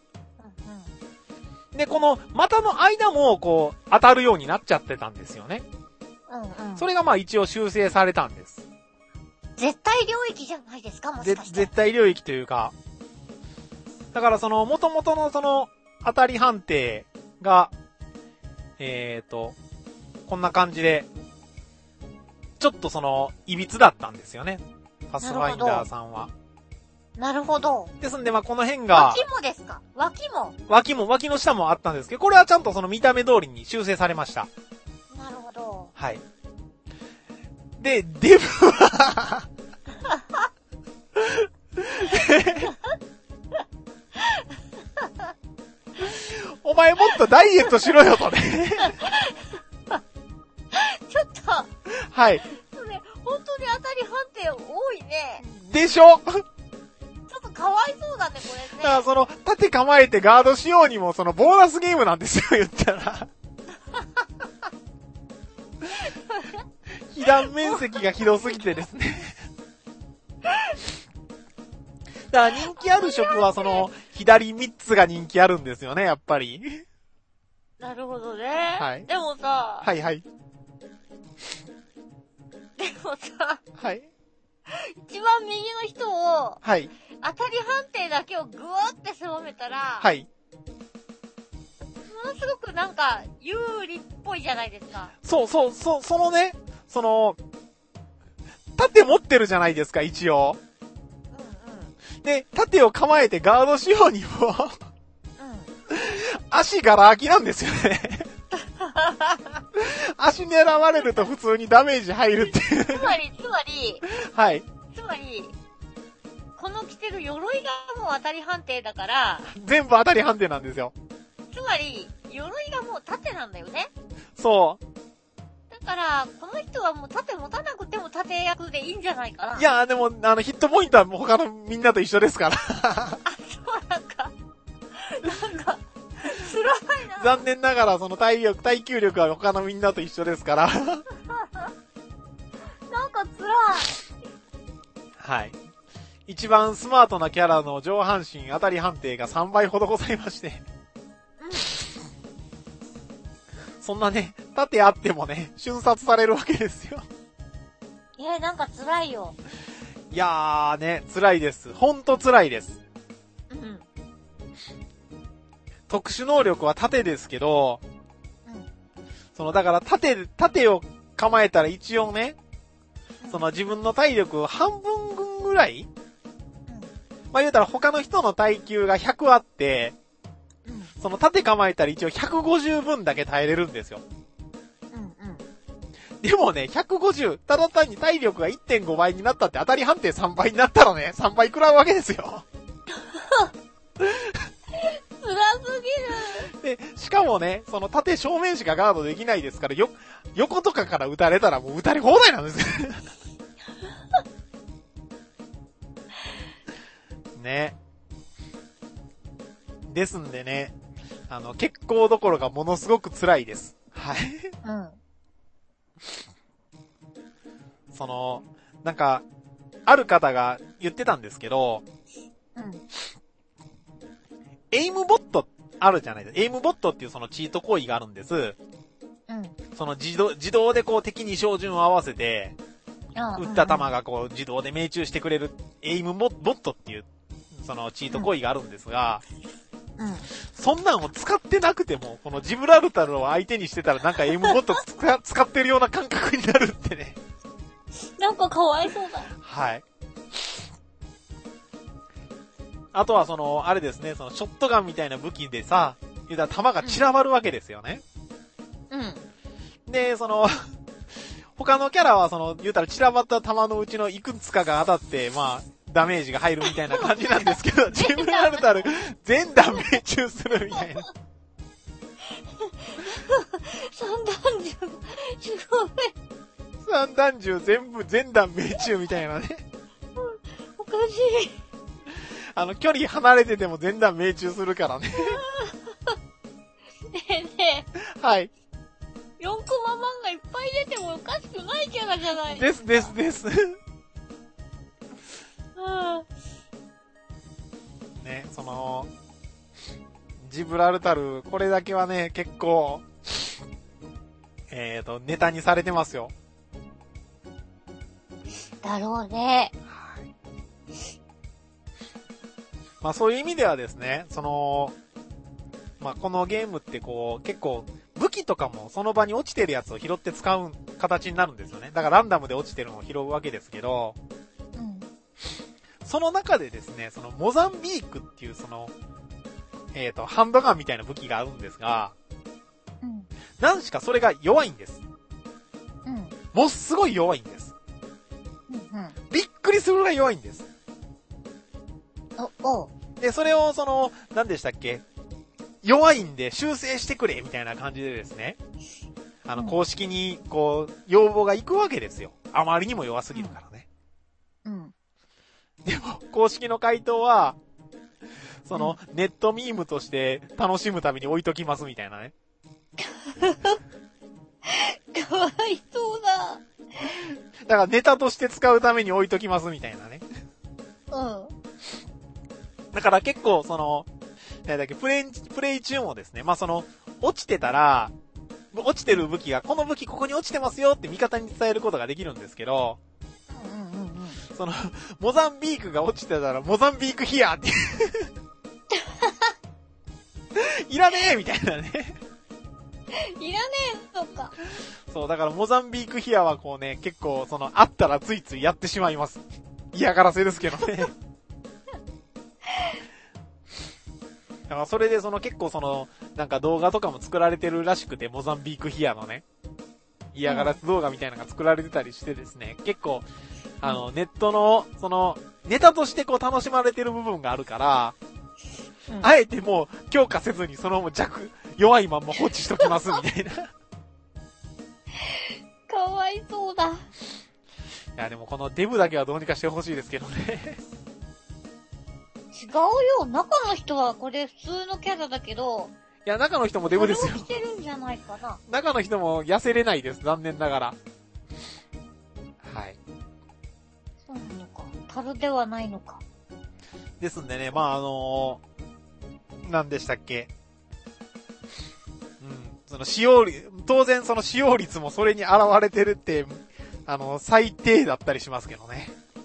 Speaker 2: うんうん。
Speaker 1: で、この股の間もこう当たるようになっちゃってたんですよね。
Speaker 2: うんうん。
Speaker 1: それがまあ一応修正されたんです。
Speaker 2: 絶対領域じゃないですか、もしかして。
Speaker 1: 絶対領域というか、だから元々の当たり判定が、こんな感じで、ちょっと歪だったんですよね。パスファインダーさんは。
Speaker 2: なるほど。
Speaker 1: ですんで、まあ、この辺が。
Speaker 2: 脇もですか？
Speaker 1: 脇の下もあったんですけど、これはちゃんと見た目通りに修正されました。
Speaker 2: なるほど。
Speaker 1: はい。で、デブは、お前もっとダイエットしろよとね。
Speaker 2: ちょっと。
Speaker 1: はい。
Speaker 2: それ、本当に当たり判定多いね。
Speaker 1: でしょ？
Speaker 2: ちょっとかわいそうだね、これね。
Speaker 1: だから縦構えてガードしようにも、ボーナスゲームなんですよ、言ったら。被弾面積が広すぎてですね。だから人気ある色は左3つが人気あるんですよね、やっぱり。
Speaker 2: なるほどね。
Speaker 1: はい。
Speaker 2: でもさ。
Speaker 1: はいはい。
Speaker 2: でもさ。
Speaker 1: はい。
Speaker 2: 一番右の人を。
Speaker 1: はい。
Speaker 2: 当たり判定だけをグワーって狭めたら。
Speaker 1: はい。
Speaker 2: ものすごくなんか、有利っぽいじゃないですか。
Speaker 1: ね、盾持ってるじゃないですか、一応。
Speaker 2: うんうん。
Speaker 1: で、盾を構えてガードしようにも、足ガラ空きなんですよね。足狙われると普通にダメージ入るっていう。
Speaker 2: つまり、
Speaker 1: はい。
Speaker 2: つまり、この着てる鎧がもう当たり判定だから、
Speaker 1: 全部当たり判定なんですよ。
Speaker 2: つまり、鎧がもう盾なんだよね。
Speaker 1: そう。
Speaker 2: だから、この人はもう盾持たなくても盾役でいいんじゃないかな。
Speaker 1: いやーでも、ヒットポイントはもう他のみんなと一緒ですから。
Speaker 2: あ、そうなんか、辛いな。
Speaker 1: 残念ながら耐久力は他のみんなと一緒ですから。なんか
Speaker 2: 辛い。
Speaker 1: はい。一番スマートなキャラの上半身当たり判定が3倍ほどございまして。そんなね、盾あってもね、瞬殺されるわけですよ。
Speaker 2: なんか辛いよ。
Speaker 1: いやーね、辛いです。ほんと辛いです。
Speaker 2: うん。
Speaker 1: 特殊能力は盾ですけど、
Speaker 2: うん。
Speaker 1: だから盾を構えたら一応ね、自分の体力半分分ぐらい、まあ言うたら他の人の耐久が100あって、盾構えたら一応150分だけ耐えれるんですよ。でもね、150、ただ単に体力が 1.5 倍になったって当たり判定3倍になったらね、3倍食らうわけですよ。
Speaker 2: 辛す
Speaker 1: ぎる。で、しかもね、盾正面しかガードできないですから、横とかから撃たれたらもう撃たれ放題なんですよ。ね。ですんでね、結構どころがものすごく辛いです。はい。うん。なんか、ある方が言ってたんですけど、エイムボットあるじゃないですか。エイムボットっていうチート行為があるんです。自動で敵に照準を合わせて、撃った弾が自動で命中してくれるエイムボットっていう、チート行為があるんですが、 そんなんを使ってなくても、このジブラルタルを相手にしてたらなんか M ボット使ってるような感覚になるってね。
Speaker 2: なんかかわいそうだ。
Speaker 1: はい。あとはあれですね、ショットガンみたいな武器でさ、言うたら弾が散らばるわけですよね。で、他のキャラは言うたら散らばった弾のうちのいくつかが当たって、まあ、ダメージが入るみたいな感じなんですけど、ジブラルタル全弾命中するみたいな。
Speaker 2: 三弾銃、すごい。
Speaker 1: 三弾銃全弾命中みたいなね。
Speaker 2: おかしい。
Speaker 1: 距離離れてても全弾命中するからね。
Speaker 2: ねえね
Speaker 1: え。はい。
Speaker 2: 4コマ漫画いっぱい出てもおかしくないキャラじゃない
Speaker 1: です。ね、ジブラルタル、これだけはね、結構、ネタにされてますよ。
Speaker 2: だろうね。
Speaker 1: はい。まあそういう意味ではですね、まあこのゲームって結構、武器とかもその場に落ちてるやつを拾って使う形になるんですよね。だからランダムで落ちてるのを拾うわけですけど、その中でですね、モザンビークっていうハンドガンみたいな武器があるんですが、何しかそれが弱いんです。もうすごい弱いんです。びっくりするぐらい弱いんです。で、それを何でしたっけ？弱いんで修正してくれみたいな感じでですね、公式に要望が行くわけですよ。あまりにも弱すぎるからね。でも、公式の回答は、ネットミームとして楽しむために置いときますみたいなね。
Speaker 2: かわいそうだ。
Speaker 1: だからネタとして使うために置いときますみたいなね。だから結構プレイ中もですね、まあ落ちてたら、落ちてる武器が、この武器ここに落ちてますよって味方に伝えることができるんですけど、モザンビークが落ちてたら、モザンビークヒアーっていらねえみたいなね。
Speaker 2: いらねえのか。
Speaker 1: そう、だからモザンビークヒアは結構あったらついついやってしまいます。嫌がらせですけどね。だからそれで結構なんか動画とかも作られてるらしくて、モザンビークヒアのね、嫌がらせ動画みたいなのが作られてたりしてですね、結構、ネットの、ネタとして楽しまれてる部分があるから、あえてもう強化せずに弱いまんま放置しときますみたいな。
Speaker 2: かわいそうだ。い
Speaker 1: や、でもこのデブだけはどうにかしてほしいですけどね。
Speaker 2: 違うよ。中の人はこれ普通のキャラだけど。
Speaker 1: いや、中の人もデブですよ。
Speaker 2: これを着てるんじゃないかな。
Speaker 1: 中の人も痩せれないです。残念ながら。はい。
Speaker 2: そうなのか。樽ではないのか。
Speaker 1: ですんでね、まあ何でしたっけ。使用率、当然使用率もそれに現れてるって、最低だったりしますけどね。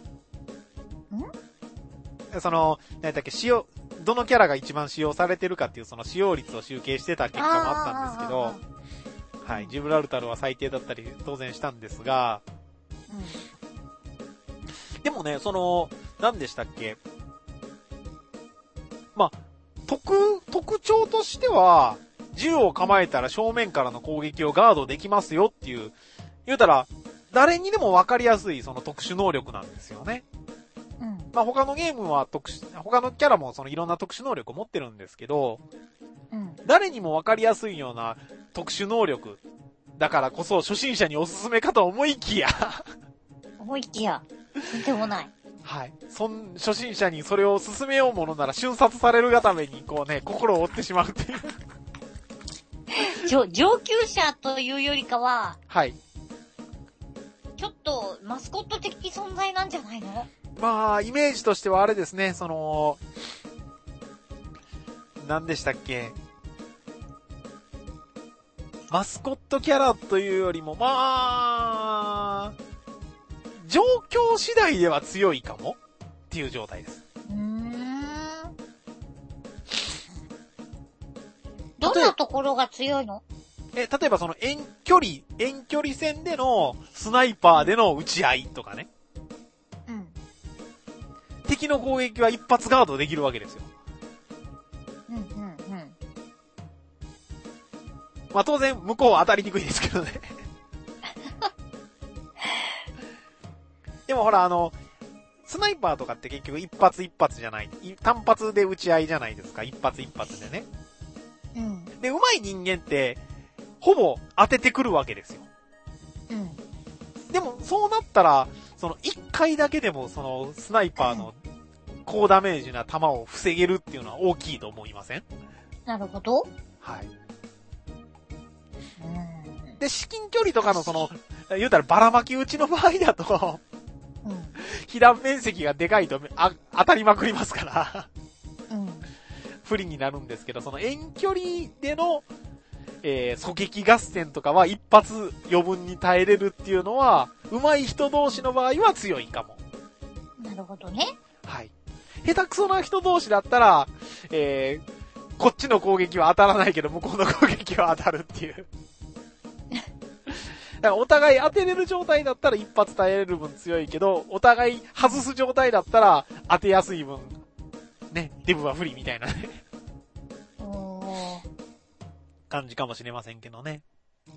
Speaker 1: 何だっけ、どのキャラが一番使用されてるかっていう使用率を集計してた結果もあったんですけど、はい、ジブラルタルは最低だったり当然したんですが、でもね、何でしたっけ、まあ、特徴としては、銃を構えたら正面からの攻撃をガードできますよっていう、言うたら、誰にでも分かりやすい特殊能力なんですよね。まあ他のゲームは他のキャラもいろんな特殊能力を持ってるんですけど、誰にも分かりやすいような特殊能力だからこそ初心者におすすめかと思いきや
Speaker 2: とんでもない。
Speaker 1: はい。初心者にそれを勧めようものなら瞬殺されるがために心を折ってしまうっていう。
Speaker 2: 上級者というよりかは、
Speaker 1: はい。
Speaker 2: ちょっとマスコット的存在なんじゃないの？
Speaker 1: まあ、イメージとしてはあれですね、何でしたっけ。マスコットキャラというよりも、まあ、状況次第では強いかもっていう状態です。
Speaker 2: ころが強いの？
Speaker 1: 例えばその遠距離戦でのスナイパーでの撃ち合いとかね。
Speaker 2: うん。
Speaker 1: 敵の攻撃は一発ガードできるわけですよ。
Speaker 2: うんうんうん。
Speaker 1: まあ当然向こうは当たりにくいですけどね。でもほらスナイパーとかって結局一発一発じゃない。単発で撃ち合いじゃないですか。一発一発でね。
Speaker 2: うん。
Speaker 1: で、上手い人間って、ほぼ当ててくるわけですよ。
Speaker 2: うん。
Speaker 1: でも、そうなったら、その一回だけでもそのスナイパーの高ダメージな弾を防げるっていうのは大きいと思いません？
Speaker 2: なるほど。
Speaker 1: はい。
Speaker 2: うん。
Speaker 1: で、至近距離とかのその、言うたらばらまき撃ちの場合だと、
Speaker 2: うん。
Speaker 1: 被弾面積がでかいと当たりまくりますから、
Speaker 2: うん。
Speaker 1: 不利になるんですけど、その遠距離での、狙撃合戦とかは一発余分に耐えれるっていうのは、上手い人同士の場合は強いかも。
Speaker 2: なるほどね。
Speaker 1: はい。下手くそな人同士だったら、こっちの攻撃は当たらないけど、向こうの攻撃は当たるっていう。だからお互い当てれる状態だったら一発耐えれる分強いけど、お互い外す状態だったら当てやすい分、ね、デブは不利みたいなね。感じかもしれませんけどね。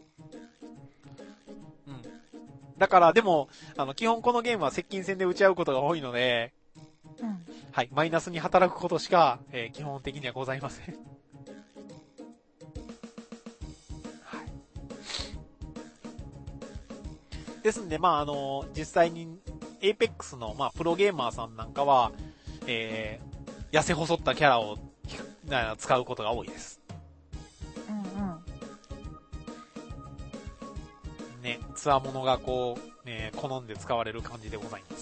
Speaker 1: うん。だからでも、基本このゲームは接近戦で打ち合うことが多いので、
Speaker 2: うん。
Speaker 1: はい、マイナスに働くことしか、基本的にはございません。はい。ですんで、まあ、実際に、エイペックスの、まあ、プロゲーマーさんなんかは、痩せ細ったキャラを使うことが多いです。
Speaker 2: うんうん。
Speaker 1: ね、ツアーものがこう、ね、好んで使われる感じでございます。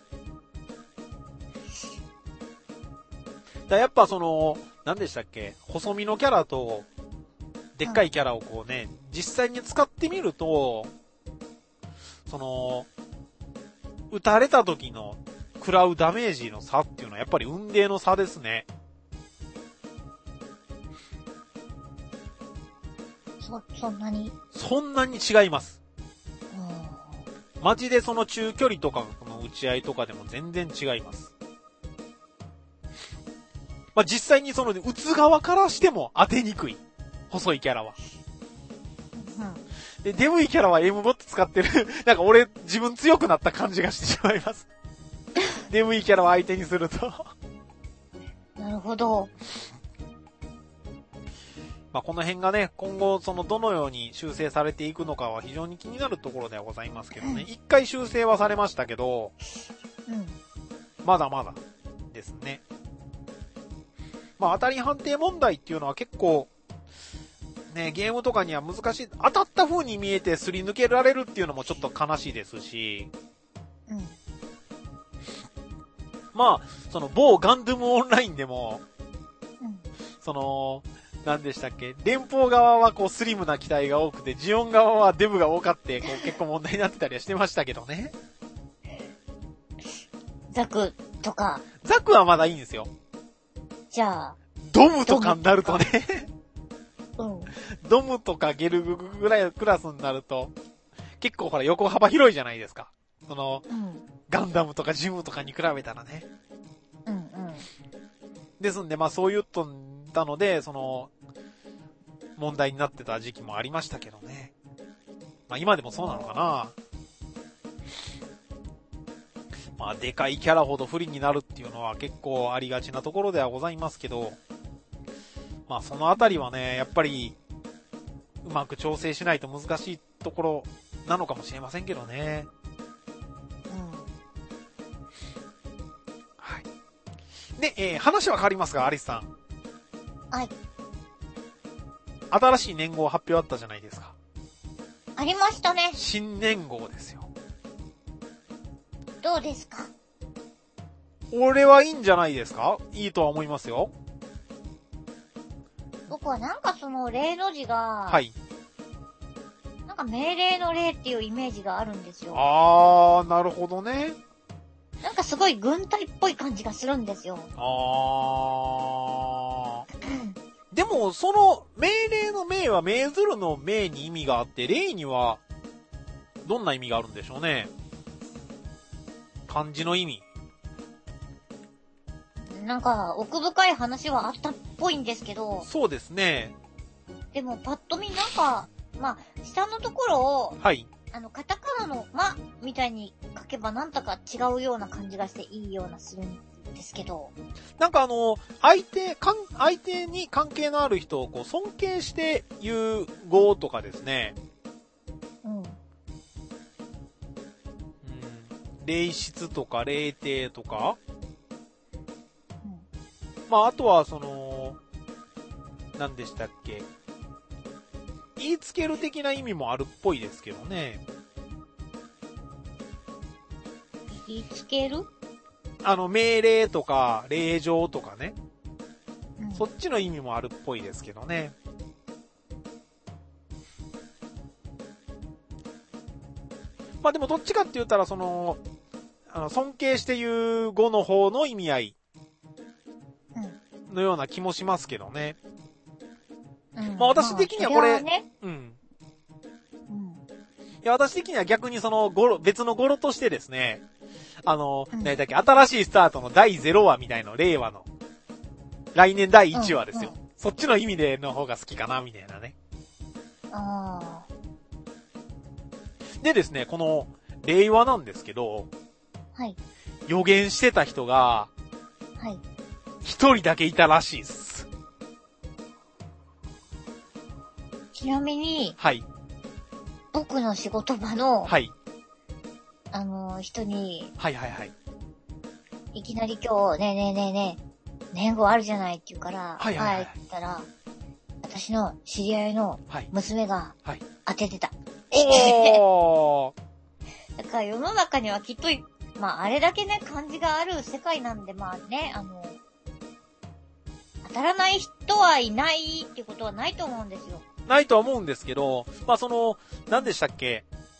Speaker 1: だやっぱその、何でしたっけ、細身のキャラと、でっかいキャラをこうね、実際に使ってみると、その、撃たれた時の食らうダメージの差っていうのはやっぱり雲泥の差ですね。
Speaker 2: そんなに？
Speaker 1: そんなに違います。マジでその中距離とかの打ち合いとかでも全然違います。まあ、実際にその撃つ側からしても当てにくい。細いキャラは。で、デブいキャラはエムボット使ってる。なんか俺自分強くなった感じがしてしまいます。デブいキャラを相手にすると。
Speaker 2: なるほど。
Speaker 1: まあ、この辺がね、今後そのどのように修正されていくのかは非常に気になるところではございますけどね。一回修正はされましたけど、
Speaker 2: うん。
Speaker 1: まだまだですね。まあ、当たり判定問題っていうのは結構、ね、ゲームとかには難しい。当たった風に見えてすり抜けられるっていうのもちょっと悲しいですし、
Speaker 2: うん。
Speaker 1: まあ、その某ガンダムオンラインでも、
Speaker 2: うん。
Speaker 1: その、何でしたっけ、連邦側はこうスリムな機体が多くて、ジオン側はデブが多かって、こう結構問題になってたりはしてましたけどね。
Speaker 2: ザクとか。
Speaker 1: ザクはまだいいんですよ。
Speaker 2: じゃあ。
Speaker 1: ドムとかになるとね。
Speaker 2: うん。
Speaker 1: ドムとかゲルググぐらいのクラスになると、結構ほら横幅広いじゃないですか。その、
Speaker 2: うん、
Speaker 1: ガンダムとかジムとかに比べたらね。
Speaker 2: うんうん。
Speaker 1: ですんで、まあそう言ったので、その、問題になってた時期もありましたけどね。まあ今でもそうなのかな。まあでかいキャラほど不利になるっていうのは結構ありがちなところではございますけど、まあそのあたりはね、やっぱり、うまく調整しないと難しいところなのかもしれませんけどね。はい。で、話は変わりますが、アリスさん。
Speaker 2: はい。
Speaker 1: 新しい年号発表あったじゃないですか。
Speaker 2: ありましたね。
Speaker 1: 新年号ですよ。
Speaker 2: どうですか？
Speaker 1: 俺はいいんじゃないですか？いいとは思いますよ。
Speaker 2: 僕はなんかその例の字が、
Speaker 1: はい。
Speaker 2: なんか命令の例っていうイメージがあるんですよ。
Speaker 1: あー、なるほどね。
Speaker 2: なんかすごい軍隊っぽい感じがするんですよ。
Speaker 1: でも、その、命令の命は命ずるの命に意味があって、令には、どんな意味があるんでしょうね。漢字の意味。
Speaker 2: なんか、奥深い話はあったっぽいんですけど。
Speaker 1: そうですね。
Speaker 2: でも、パッと見なんか、まあ、下のところを、
Speaker 1: はい。
Speaker 2: カタカナの、ま、みたいに書けばなんとか違うような感じがしていいようなするんですけど。
Speaker 1: なんか相手に関係のある人をこう尊敬して言う語とかですね。
Speaker 2: うん。
Speaker 1: 礼質とか礼定とか。
Speaker 2: うん。
Speaker 1: まあ、あとは何でしたっけ。言いつける的な意味もあるっぽいですけどね。
Speaker 2: 言いつける？
Speaker 1: 命令とか、令状とかね。
Speaker 2: うん、
Speaker 1: そっちの意味もあるっぽいですけどね。まあでもどっちかって言ったら尊敬して言う語の方の意味合いのような気もしますけどね。
Speaker 2: うん、
Speaker 1: まあ私的にはこれ、
Speaker 2: ね、
Speaker 1: うん。
Speaker 2: うん。
Speaker 1: いや私的には逆に別の語呂としてですね、何だっけ、新しいスタートの第0話みたいな令和の、来年第1話ですよ。そっちの意味での方が好きかな、みたいなね。
Speaker 2: ああ。
Speaker 1: でですね、この、令和なんですけど、
Speaker 2: はい。
Speaker 1: 予言してた人が、
Speaker 2: はい。
Speaker 1: 一人だけいたらしいです。
Speaker 2: ちなみに、
Speaker 1: はい。
Speaker 2: 僕の仕事場の、
Speaker 1: はい。
Speaker 2: 人に、
Speaker 1: はいはいはい。
Speaker 2: いきなり今日、ねえ、年号あるじゃないって言うから、
Speaker 1: はいはいはい
Speaker 2: って言ったら、私の知り合いの娘が当ててた。
Speaker 1: おー
Speaker 2: だから世の中にはきっと、まああれだけね、漢字がある世界なんで、まあね、当たらない人はいないってことはないと思うんですよ。
Speaker 1: ないとは思うんですけど、まあ何でしたっけ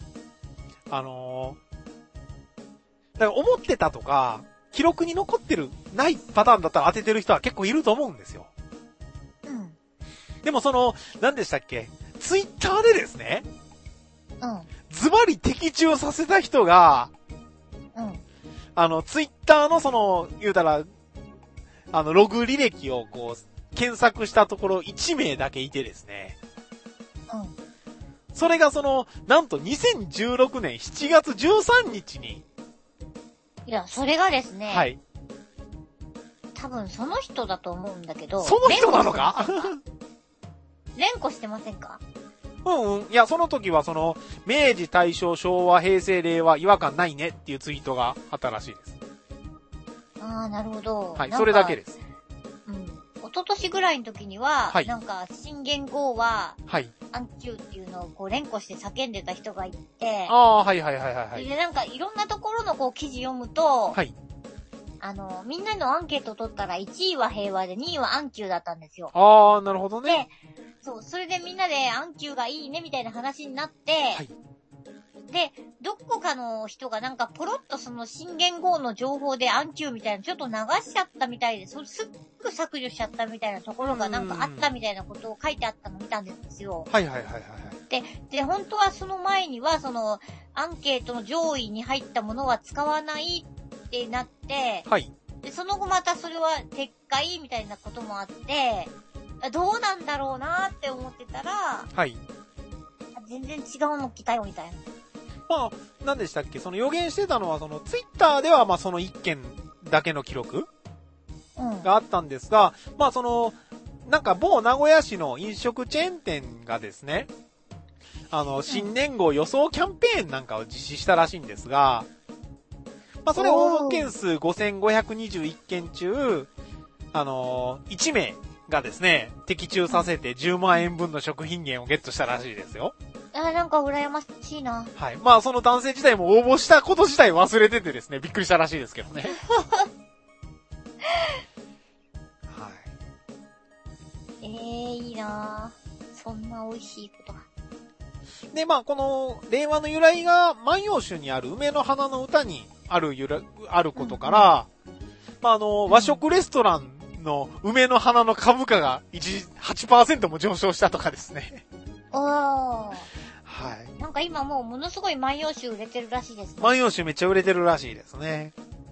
Speaker 1: だから思ってたとか、記録に残ってる、ないパターンだったら当ててる人は結構いると思うんですよ。
Speaker 2: うん。
Speaker 1: でも何でしたっけツイッターでですね、
Speaker 2: うん。
Speaker 1: ズバリ的中させた人が、
Speaker 2: うん。
Speaker 1: ツイッターの言うたら、ログ履歴をこう、検索したところ1名だけいてですね。
Speaker 2: うん。
Speaker 1: それがなんと2016年7月13日に。
Speaker 2: いや、それがですね。
Speaker 1: はい。
Speaker 2: 多分その人だと思うんだけど。
Speaker 1: その人なのか
Speaker 2: 連呼してませんか？
Speaker 1: うん。いや、その時は明治、大正、昭和、平成、令和、違和感ないねっていうツイートがあったらしいです。
Speaker 2: ああ、なるほど。
Speaker 1: はい、それだけです。
Speaker 2: うん。一昨年ぐらいの時には、
Speaker 1: はい、
Speaker 2: なんか、新元号は、
Speaker 1: はい。
Speaker 2: 暗記っていうのをこう連呼して叫んでた人がいて、
Speaker 1: ああ、はいはいはいはい。
Speaker 2: で、なんかいろんなところのこう記事読むと、
Speaker 1: はい。
Speaker 2: みんなのアンケート取ったら1位は平和で2位は暗記だったんですよ。
Speaker 1: ああ、なるほどね。
Speaker 2: で、そう、それでみんなで暗記がいいねみたいな話になって、はい。で、どこかの人がなんかポロッとその新元号の情報で暗記みたいなちょっと流しちゃったみたいで、すぐ削除しちゃったみたいなところがなんかあったみたいなことを書いてあったのを見たんですよ。
Speaker 1: はいはいはいはい。
Speaker 2: で、本当はその前にはアンケートの上位に入ったものは使わないってなって、
Speaker 1: はい。
Speaker 2: で、その後またそれは撤回みたいなこともあって、どうなんだろうなって思ってたら、
Speaker 1: はい。
Speaker 2: 全然違うの来たよみたいな。
Speaker 1: まあ、何でしたっけ予言してたのはツイッターではその1件だけの記録があったんですが、まあなんか某名古屋市の飲食チェーン店がですね、新年号予想キャンペーンなんかを実施したらしいんですが、まあそれ応募件数5521件中、1名がですね、的中させて10万円分の食品券をゲットしたらしいですよ。
Speaker 2: なんか羨ましいな。
Speaker 1: はい。まあその男性自体も応募したこと自体忘れててですね、びっくりしたらしいですけどね。はい。
Speaker 2: いいなぁ。そんな美味しいことが。
Speaker 1: で、まあこの令和の由来が万葉集にある梅の花の歌にあることから、まあ和食レストランの梅の花の株価が一時 8% も上昇したとかですね。
Speaker 2: おー。
Speaker 1: はい。
Speaker 2: なんか今もうものすごい万葉集売れてるらしいですね。
Speaker 1: 万葉集めっちゃ売れてるらしいですね。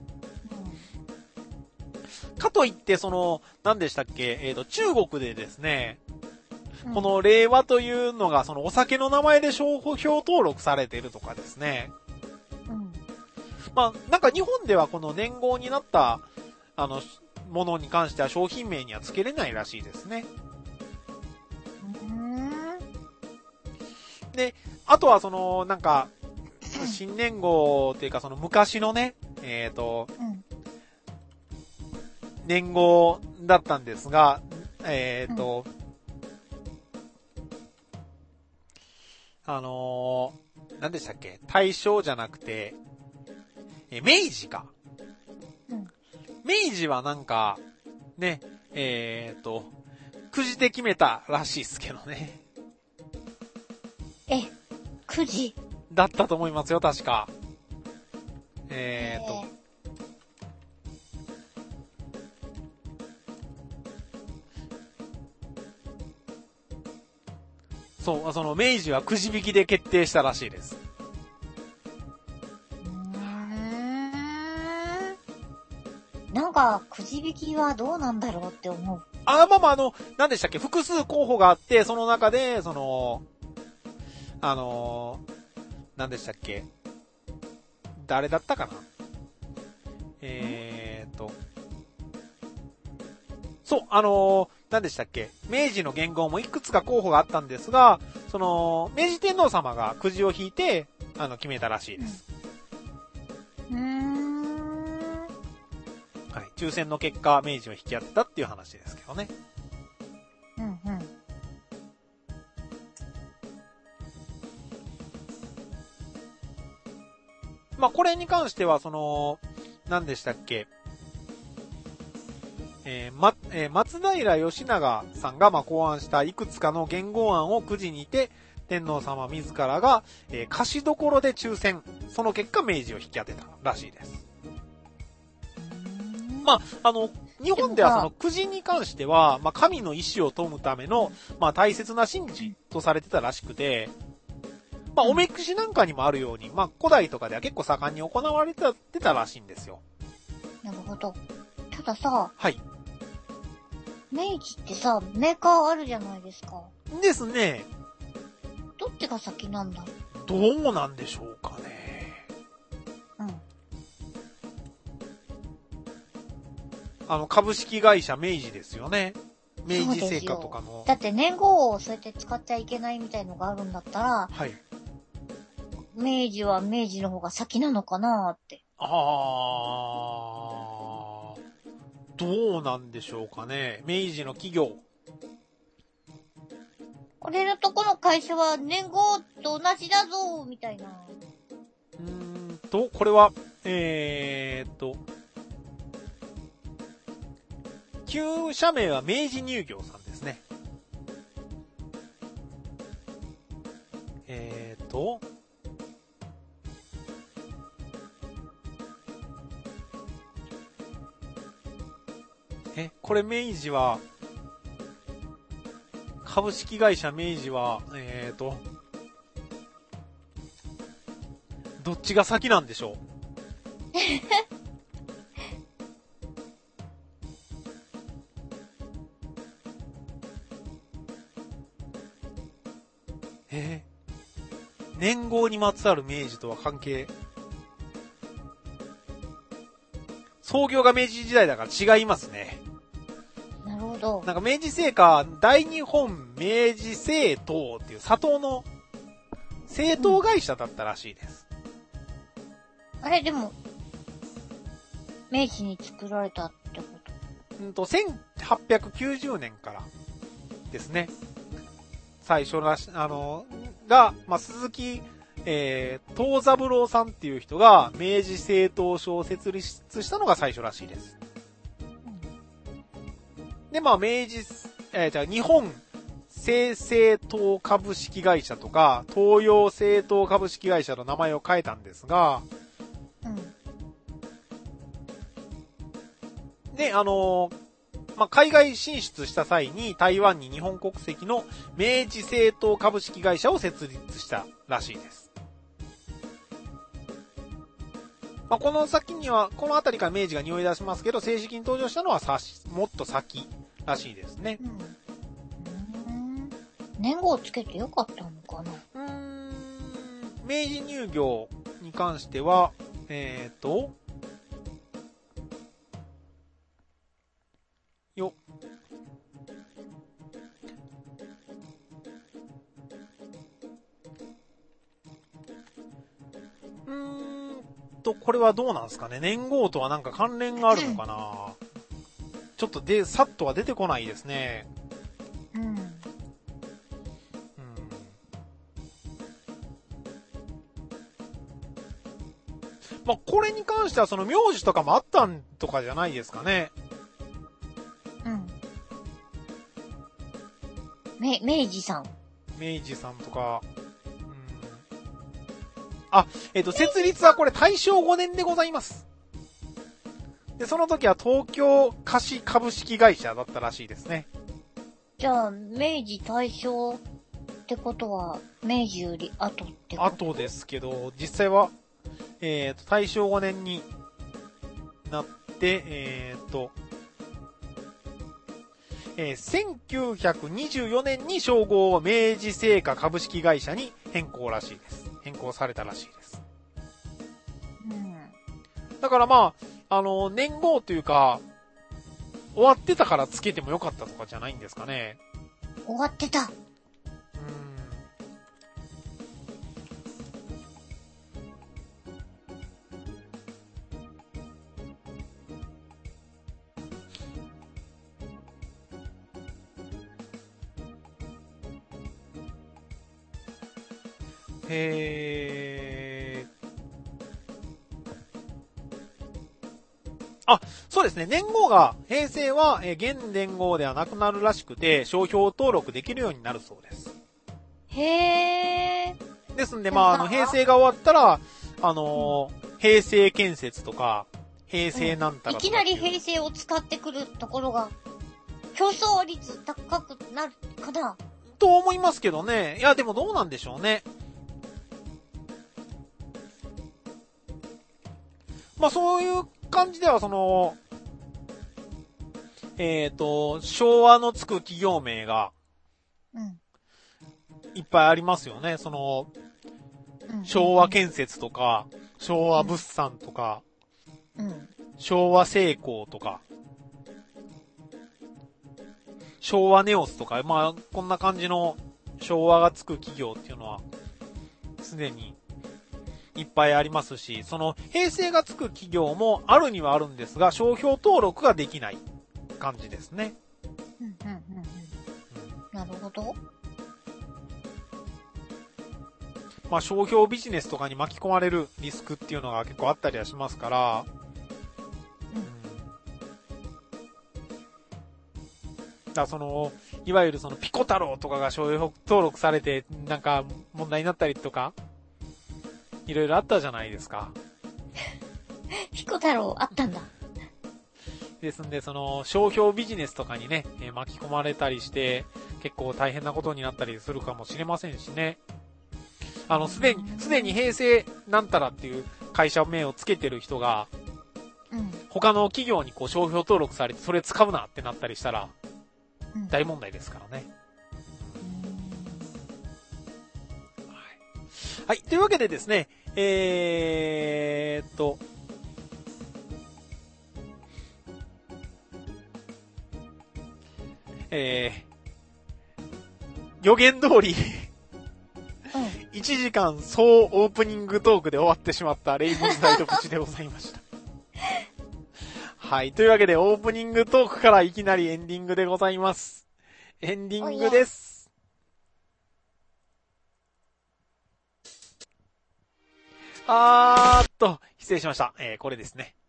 Speaker 1: かといって、何でしたっけ、中国でですね、この令和というのが、お酒の名前で商標登録されているとかですね。まあ、なんか日本ではこの年号になった、ものに関しては商品名には付けれないらしいですね。で、あとはなんか、新年号っていうか昔のね、年号だったんですが、何でしたっけ？大正じゃなくて、明治か。明治はなんか、ね、くじで決めたらしいっすけどね。
Speaker 2: くじ
Speaker 1: だったと思いますよ、確か。そう、明治はくじ引きで決定したらしいです。
Speaker 2: なんか、くじ引きはどうなんだろうって思う。
Speaker 1: 何でしたっけ？複数候補があって、その中で、何でしたっけ？誰だったかな？そう、何でしたっけ？明治の元号もいくつか候補があったんですが、明治天皇様がくじを引いて、決めたらしいです。はい。抽選の結果、明治を引き当てたっていう話ですけどね。まあ、これに関しては、何でしたっけ？松平義長さんが考案したいくつかの元号案をくじにて、天皇様自らが、貸し所で抽選、その結果明治を引き当てたらしいです。まあ、日本ではくじに関しては、まあ、神の意志を問うための、まあ、大切な神事とされてたらしくて、まあ、おめくしなんかにもあるように、まあ、古代とかでは結構盛んに行われてたらしいんですよ。
Speaker 2: なるほど。たださ、
Speaker 1: はい。
Speaker 2: 明治ってさ、メーカーあるじゃないですか。
Speaker 1: ですね。
Speaker 2: どっちが先なんだろう？
Speaker 1: どうなんでしょうかね。株式会社明治ですよね。明治製菓とかの。
Speaker 2: だって年号をそうやって使っちゃいけないみたいのがあるんだったら、
Speaker 1: はい。
Speaker 2: 明治は明治の方が先なのかなーって。
Speaker 1: どうなんでしょうかね。明治の企業。
Speaker 2: 俺のとこの会社は年号と同じだぞーみたいな。
Speaker 1: これは、旧社名は明治乳業さんですね。これ明治は、株式会社明治は、どっちが先なんでしょう？年号にまつわる明治とは関係。創業が明治時代だから違いますね。
Speaker 2: なるほど。
Speaker 1: なんか明治製菓、大日本明治製糖っていう砂糖の製糖会社だったらしいです。
Speaker 2: あれでも、明治に作られたってこ
Speaker 1: と1890年からですね。最初らし、まあ、鈴木、東三郎さんっていう人が明治製糖所を設立したのが最初らしいです。で、まあ、日本精製糖株式会社とか、東洋製糖株式会社の名前を変えたんですが、で、 まあ、海外進出した際に台湾に日本国籍の明治製糖株式会社を設立したらしいです。まあ、この先には、この辺りから明治が匂い出しますけど、正式に登場したのはもっと先らしいですね。
Speaker 2: 年号をつけてよかったのかな。
Speaker 1: 明治乳業に関しては、よ。これはどうなんですかね。年号とはなんか関連があるのかな。ちょっとさっとは出てこないですね。まあ、これに関してはその名字とかもあったんとかじゃないですかね。
Speaker 2: 明治さん。
Speaker 1: 明治さんとか。設立はこれ大正5年でございます。で、その時は東京菓子株式会社だったらしいですね。
Speaker 2: じゃあ、明治大正ってことは、明治より後ってこと？
Speaker 1: 後ですけど、実際は、大正5年になって、1924年に称号を明治製菓株式会社に変更らしいです。変更されたらしいです。だからまあ、年号というか、終わってたからつけてもよかったとかじゃないんですかね。
Speaker 2: 終わってた。
Speaker 1: そうですね。年号が、平成は、現年号ではなくなるらしくて、商標登録できるようになるそうです。
Speaker 2: へー。
Speaker 1: ですんで、まあ、平成が終わったら、平成建設とか、平成なんたらとか、
Speaker 2: いきなり平成を使ってくるところが、競争率高くなるかな
Speaker 1: と思いますけどね。いや、でもどうなんでしょうね。まあ、そういう感じでは、昭和のつく企業名が、いっぱいありますよね。昭和建設とか、昭和物産とか、昭和成功とか、昭和ネオスとか、まあ、こんな感じの昭和がつく企業っていうのは、すでにいっぱいありますし、平成がつく企業もあるにはあるんですが、商標登録ができない感じですね。
Speaker 2: なるほど。
Speaker 1: まあ、商標ビジネスとかに巻き込まれるリスクっていうのが結構あったりはしますから、だいわゆるピコ太郎とかが商標登録されて、なんか問題になったりとか、いろいろあったじゃないですか。
Speaker 2: ピコ太郎あったんだ。
Speaker 1: ですんで、商標ビジネスとかにね、巻き込まれたりして、結構大変なことになったりするかもしれませんしね。すでに平成なんたらっていう会社名をつけてる人が、他の企業に商標登録されて、それ使うなってなったりしたら、大問題ですからね。はい。というわけでですね、予言通り1時間総オープニングトークで終わってしまったレイブンナイトプチでございました。はい。というわけでオープニングトークからいきなりエンディングでございます。エンディングです。失礼しました。これですね。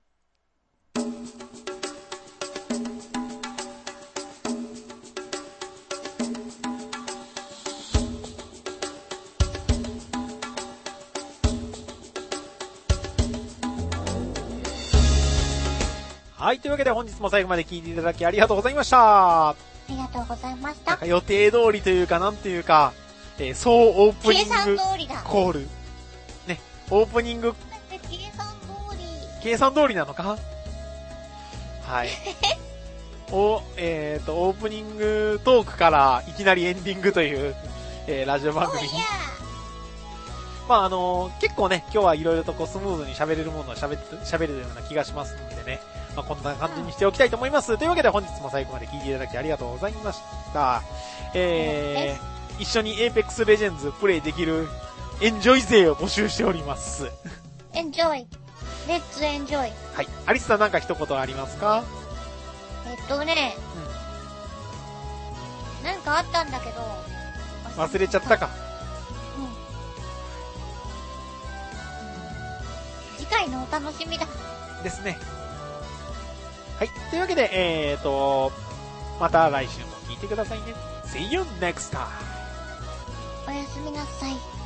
Speaker 1: はい、というわけで本日も最後まで聞いていただきありがとうございました。
Speaker 2: ありがとうございました。
Speaker 1: なんか予定通りというか、なんというか、総オープニング
Speaker 2: 計算通りだ。
Speaker 1: コール。ね、オープニング。
Speaker 2: 計算通り。
Speaker 1: 計算通りなのかはい。オープニングトークからいきなりエンディングという、ラジオ番組に。まあ結構ね、今日はいろいろとこうスムーズに喋れるものは喋れるような気がしますのでね。まあこんな感じにしておきたいと思います。というわけで本日も最後まで聞いていただきありがとうございました。一緒に Apex Legends プレイできるエンジョイ勢を募集しております。
Speaker 2: エンジョイ。レッツエンジョイ。
Speaker 1: はい。アリスさんなんか一言ありますか？
Speaker 2: なんかあったんだけど。
Speaker 1: 忘れちゃったか。
Speaker 2: 次回のお楽しみだ。
Speaker 1: ですね。はい。というわけで、また来週も聞いてくださいね。See you next time.
Speaker 2: おやすみなさい。